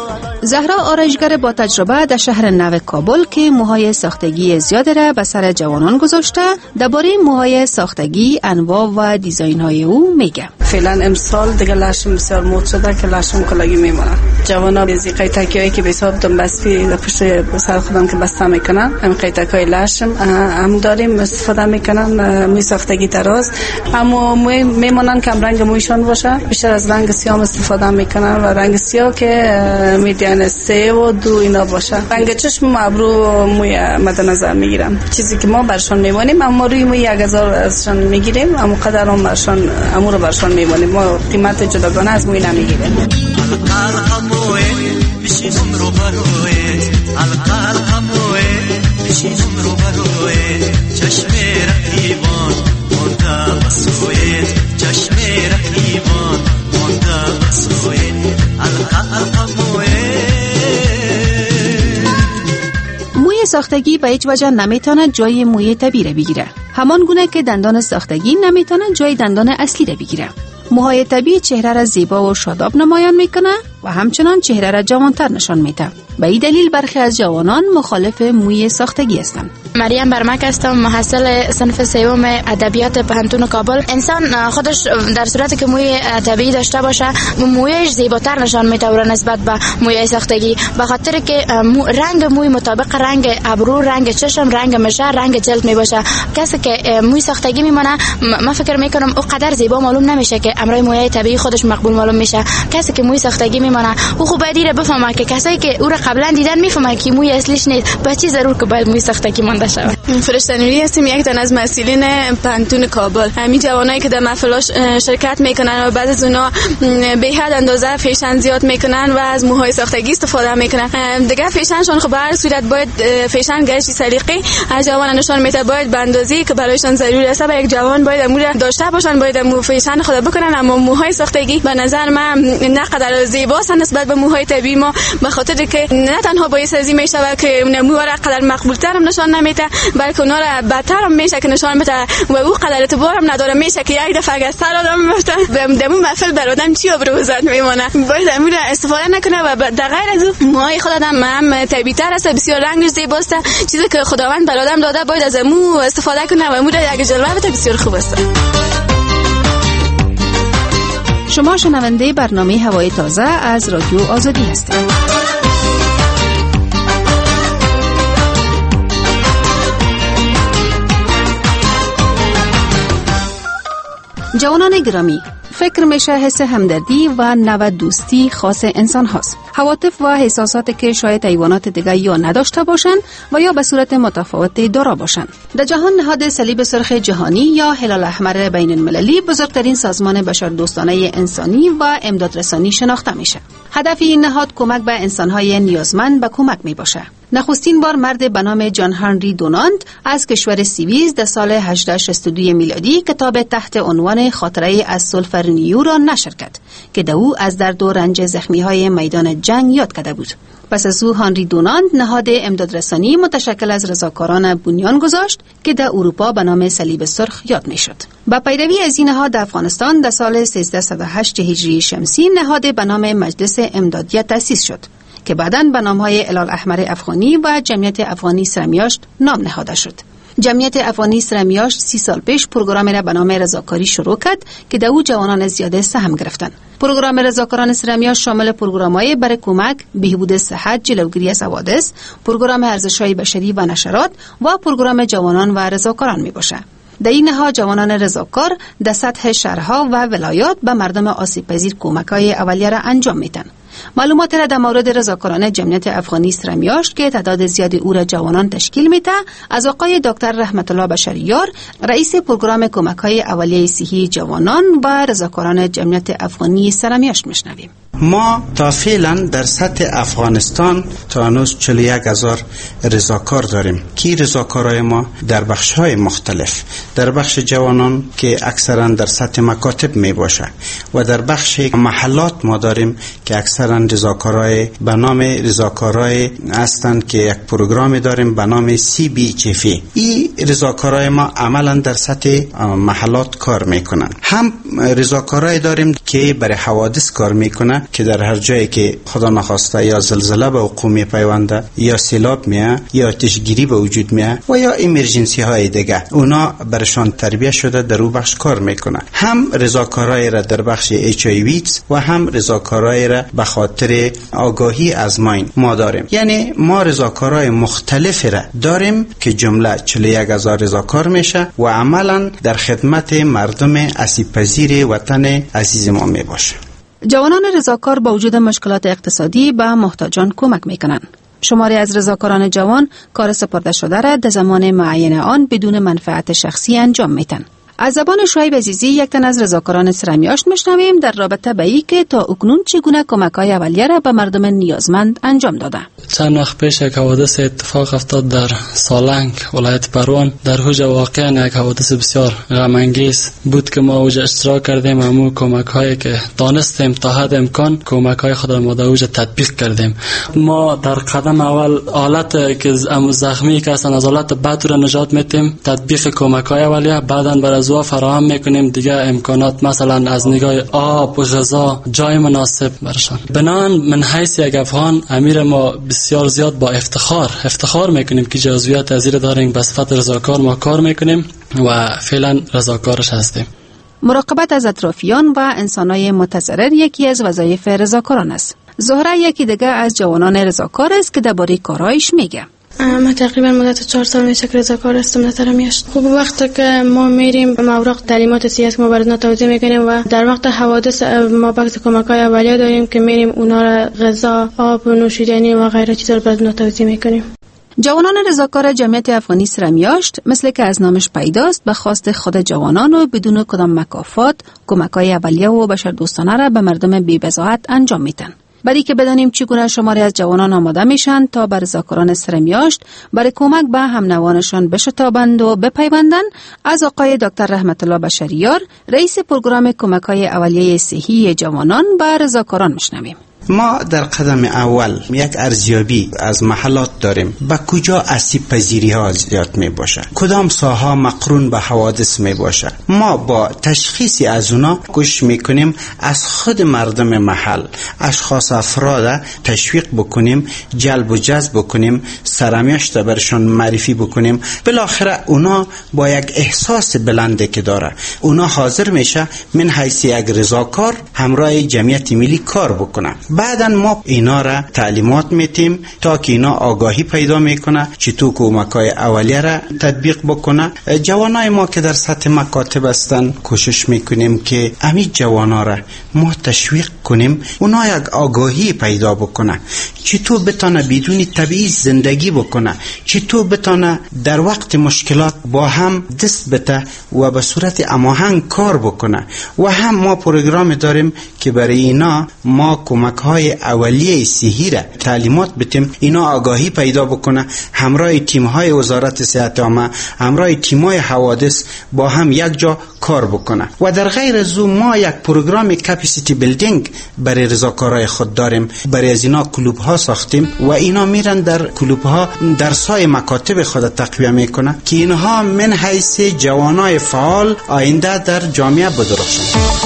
زهرا آرایشگر با تجربه در شهر نو کابل که موهای ساختگی زیاد را به سر جوانان گذاشته، درباره موهای ساختگی انواع و دیزاین های او میگه. فعلا امسال دیگه لاشم بسیار مود شده که لاشم کلاگی میمونه. جوانا بیزی قیتکایی که به حساب دم بسفی در پشت سر خودم که بسته میکنن، هم قیتکای لاشم هم داریم استفاده میکنن. موی ساختگی تراز اما موی میمونن که رنگ مویشان باشه، بیشتر از رنگ سیاه استفاده میکنن و رنگ سیاه که میدین سه و دو اینا باشه. رنگ چشم و ابرو موی مد نظر میگیرم، چیزی که ما برشان میمونیم اما روی موی یک هزار ازشان میگیریم، اما قدر هم برشان امو رو برشان میمونیم، ما قیمت جداگانه از موی نمیگیریم. موی ساختگی به هیچ وجه نمیتونه جای موی طبیعی بگیره، همان گونه که دندان ساختگی نمیتونه جای دندان اصلی را بگیره. موهای طبیعی چهره را زیبا و شاداب نمایان میکنه و همچنان چهره را جوانتر نشان میده. به این دلیل برخی از جوانان مخالف موی ساختگی هستند. مریم برمک هستم، محصل صنف سوم ادبیات پانتون کابل. انسان خودش در صورتی که موی طبیعی داشته باشه مویش زیباتر نشان میده و نسبت به موی ساختگی، به خاطر که مو رنگ موی مطابق رنگ ابرو، رنگ چشم، رنگ مژه، رنگ جلد می باشه. کسی که موی ساختگی میمونه من فکر میکنم او قدر زیبا معلوم نمیشه که امرای موی طبیعی خودش مقبول معلوم میشه. کسی که موی ساختگی میمونه او خوب دیره بفهمه که کسایی که او را قبلا دیدن میفهمه که موی اصلیش نیست، با چی ضرور که باید موی ساختگی مانده شود. فرشته نوری هستم، یک تن از مسئولین پانتون کابل. همین جوانایی که در محفلاش شرکت میکنن و بعد از اونا به حد اندازه فیشن زیاد میکنن و از موهای ساختگی استفاده میکنن. دیگه فیشنشون خب به هر صورت باید فیشن گشت سلیقه از جوان نشان میده، باید به اندازه‌ای که برایشان ضروری است به یک جوان باید امور داشته باشن، باید مو فیشن خود بکنن. اما موهای ساختگی به نظر من نه قدر زیباست نسبت به موهای طبیعی ما، به خاطر که نه تنها باعث ازی میشه که مو را قدر مقبول‌تر هم نشان نمیده، بلکه اونا را بدتر هم میشه که نشان بده و او قدر اعتبار هم نداره. میشه که یک دفعه اگه سر آدم بفته دمو محفل بر آدم چی ابروزت میمونه. باید امور استفاده نکنه و در غیر از اون موهای خود آدم هم طبیعی تر است، بسیار رنگش زیباست، چیزی که خداوند بر آدم داده باید از مو استفاده کنه و امور یک جلوه بده بسیار خوب است. شما شنونده برنامه هوای تازه از رادیو آزادی هستید. جوانان گرامی، فکر میشه حس همدردی و نوع دوستی خاص انسان هاست. حواطف و احساسات که شاید حیوانات دیگه یا نداشته باشند و یا به صورت متفاوت دارا باشند. در جهان نهاد صلیب سرخ جهانی یا هلال احمر بین المللی بزرگترین سازمان بشردوستانه انسانی و امدادرسانی شناخته میشه. هدف این نهاد کمک به انسانهای نیازمند به کمک می باشه. نخستین بار مرد به نام جان هنری دونانت از کشور سوئیس در سال هزار و هشتصد و شصت و دو میلادی کتاب تحت عنوان خاطره از سولفرنیو را نشر کرد که در او از درد و رنج زخمی‌های میدان جنگ یاد کرده بود. پس از او هنری دونانت نهاد امدادرسانی متشکل از رضاکاران بنیان گذاشت که در اروپا به نام صلیب سرخ یاد میشد. با پیروی از این نهاد در افغانستان در سال سیزده صد و هشت هجری شمسی نهاد به نام مجلس امدادیه تأسیس شد که بعداً به نام‌های هلال احمر افغانی و جمعیت افغانی سرمیاشت نام نهاده شد. جمعیت افغانی سرمیاشت سی سال پیش پروگرامی را به نام رضاکاری شروع کرد که در او جوانان زیاده سهم گرفتند. پروگرام رضاکاران سرمیاشت شامل پروگرام‌های برای کمک، بهبود صحت، جلوگیری از حوادث، پروگرام ارزش‌های بشری و نشرات و پروگرام جوانان و رضاکاران میباشد. در این نهاد جوانان رضاکار در سطح شهرها و ولایات به مردم آسیب‌پذیر کمک‌های اولیه را انجام میدن. معلومات را در مورد رضاکاران جمعیت افغانی سرمیاشت که تعداد زیادی او را جوانان تشکیل میده از آقای دکتر رحمت الله بشریار، رئیس پروگرام کمک‌های اولیه صحی جوانان و رضاکاران جمعیت افغانی سرمیاشت میشنویم. ما تا فعلا در سطح افغانستان تا هنوز چهل و یک هزار رضاکار داریم که رضاکارای ما در بخش‌های مختلف، در بخش جوانان که اکثرا در سطح مکاتب می باشه و در بخش محلات ما داریم که اکثرا رضاکارای به نام رضاکارای هستند که یک پروگرام داریم به نام سی بی چفی. این رضاکارای ما عملا در سطح محلات کار میکنن. هم رضاکارای داریم که برای حوادث کار میکنن که در هر جایی که خدا نخواسته یا زلزله به وقوع میپیونده یا سیلاب میه یا آتشگیری به وجود میه و یا ایمرجنسی های دیگه، اونا برشان تربیه شده در اون بخش کار میکنن. هم رضاکارای را در بخش اچ آی وی و هم رضاکارای را به خاطر آگاهی از ماین ما داریم. یعنی ما رضاکارای مختلف را داریم که جمله چهل و یک هزار رضاکار میشه و عملا در خدمت مردم آسیب پذیر وطن عزیز ما میباشه. جوانان رضاکار با وجود مشکلات اقتصادی به محتاجان کمک میکنند. شماری از رضاکاران جوان کار سپرده شده را در زمان معین آن بدون منفعت شخصی انجام میدن. از زبان شعیب عزیزی، یک تن از رضاکاران سرمیاشت، میشنویم در رابطه به این که تا اکنون چگونه کمک‌های اولیه را به مردم نیازمند انجام داده. چند وقت پیش یک حوادث اتفاق افتاد در سالنگ ولایت پروان. در اوجا واقعا یک حوادث بسیار غم انگیز بود که ما اوجا اشتراک کردیم. همون کمک‌هایی که دانستیم تا حد امکان کمک‌های خود ما در اوجا تطبیق کردیم. ما در قدم اول حالت که زخمی که اصلا از حالت بد را نجات میدیم، تطبیق کمک‌های اولیه، بعداً بر از موضوع فراهم میکنیم دیگه امکانات مثلا از نگاه آب و غذا جای مناسب برشان. بنان من حیث یک افغان امیر ما بسیار زیاد با افتخار افتخار میکنیم که جزئیات از زیر داریم به صفت رضاکار ما کار میکنیم و فعلا رضاکارش هستیم. مراقبت از اطرافیان و انسانهای متضرر یکی از وظایف رضاکاران است. زهره یکی دیگه از جوانان رضاکار است که درباره کارایش میگه. ما تقریبا مدت چهار سال میشه که رضاکار هستم در ترمیشت. خوب وقتی که ما میریم موارد تعلیمات سیاسی ما براتون توضیح میکنیم و در وقت حوادث ما بخش کمک‌های اولیه داریم که میریم اونا را غذا، آب و نوشیدنی و غیره چیزا رو براتون توضیح میکنیم. جوانان رضاکار جمعیت افغانی سرمیاشت مثل که از نامش پیداست به خواست خود جوانان و بدون کدام مکافات کمک‌های اولیه و بشردوستانه را به مردم بی‌بضاعت انجام میدن. برای که بدانیم چگونه شماری از جوانان آماده میشن تا بر رضاکاران سرمیاشت برای کمک به همنوانشان بشتابند و بپیوندند، از آقای دکتر رحمت الله بشریار رئیس پروگرام کمک‌های اولیه صحی جوانان به رضاکاران میشنویم. ما در قدم اول یک ارزیابی از محلات داریم به کجا آسیب پذیری ها زیاد می باشه، کدام ساحه مقرون به حوادث می باشه. ما با تشخیصی از اونا کوشش میکنیم از خود مردم محل اشخاص افراد تشویق بکنیم، جلب و جذب بکنیم، سرمیاشت برشان معرفی بکنیم. بالاخره اونا با یک احساس بلنده که داره اونا حاضر میشه من حیث یک رضاکار همراه جمعیت ملی کار بکنه. بعدن ما اینا را تعلیمات میتیم تا که اینا آگاهی پیدا میکنه چطور کمک‌های اولیه را تطبیق بکنه. جوانای ما که در سطح مکاتب هستن کوشش میکنیم که همین جوانا را ما تشویق کنیم اونا یک آگاهی پیدا بکنه چطور بتونه بدون تبعیض زندگی بکنه، چطور بتونه در وقت مشکلات با هم دست بده و به صورت هماهنگ کار بکنه. و هم ما پروگرام داریم که برای اینا ما کمک های اولیه صحی را تعلیمات بتیم اینا آگاهی پیدا بکنه، همراه تیم های وزارت صحت عامه، همراه تیم های حوادث با هم یک جا کار بکنه. و در غیر از او ما یک پروگرام کپاسیتی بیلدینگ برای رضاکارای خود داریم. برای از اینا کلوب ها ساختیم و اینا میرن در کلوب ها درسای مکاتب خود تقویه میکنه که اینها من حیث جوانای فعال آینده در جامعه بدرخشن.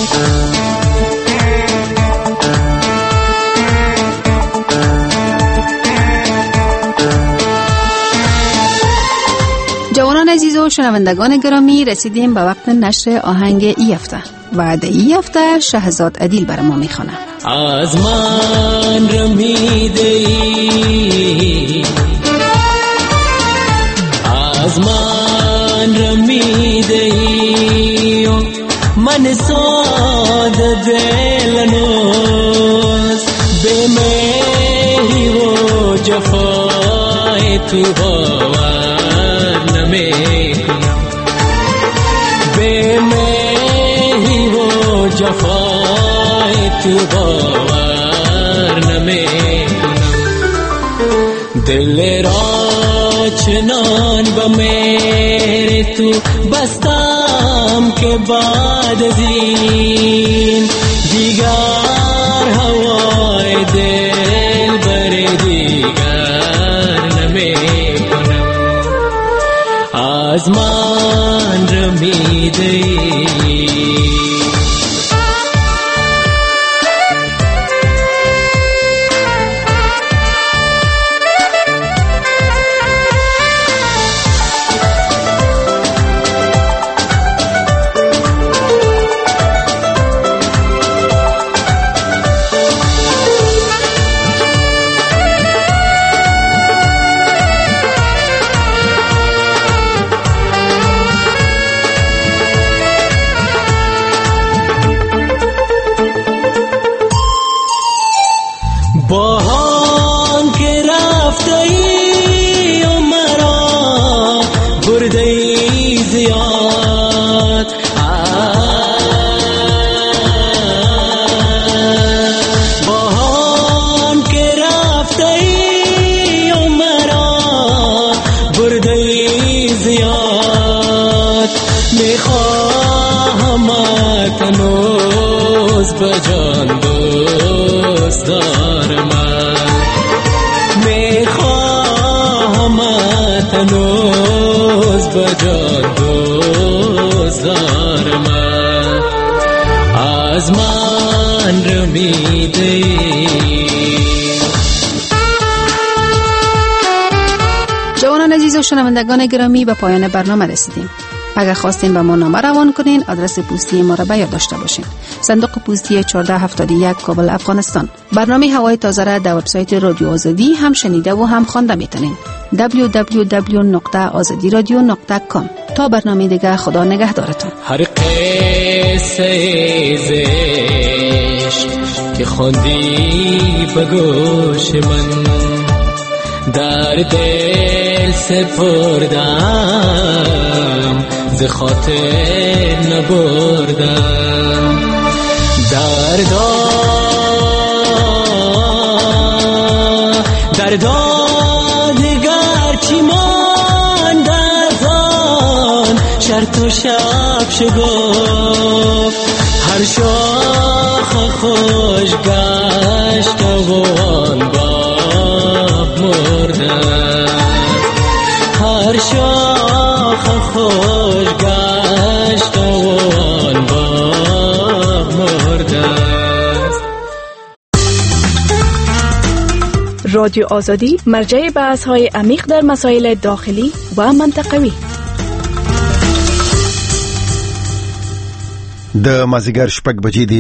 جوانان عزیز و شنوندگان گرامی، رسیدیم به وقت نشر آهنگ ای هفته و در ای هفته شهزاد عدیل بر ما میخونه. از من رمیده از من رمیده من ساده دلنوز به مهری و جفای تو باور نمیکنم، به مهری و جفای تو باور نمیکنم. دل را چنان به مهر تو بستم که بعد از این دیگر هوای دل بر دیگر نمیکنم. از من رمیده باهان که رفته ای و مرا برده ای زیاد، باهان که رفته ای و مرا برده ای زیاد. میخواهم تنوز بجان دوست دارم، میخواهم تنوز بجان دوست دارم. از من رمیده. جوانان عزیز و شنوندگان گرامی، به پایان برنامه رسیدیم. اگر خواستین به ما نامه روان کنین، آدرس پستی ما را به یاد داشته باشین: صندوق پستی چهارده هفتاد و یک، کابل، افغانستان. برنامه هوای تازه را در وبسایت رادیو آزادی هم شنیده و هم خوانده میتونین: دبلیو دبلیو دبلیو نقطه آزادی رادیو نقطه کام. تا برنامه دیگه، خدا نگهدارتون. هر قصه عشق که خوندی به گوش من، در دل سپردم، ز خاطر نبردم. دردا دردا دگر چی ماند از آن شرط و شب شگفت. هر شاخ خوش گشت و آن باب مرده. هر شاخ خوش گشت و آن باغ مرده. رادیو آزادی مرجع بحث‌های عمیق در مسائل داخلی و منطقوی. د مازیګر شپږ بجې دي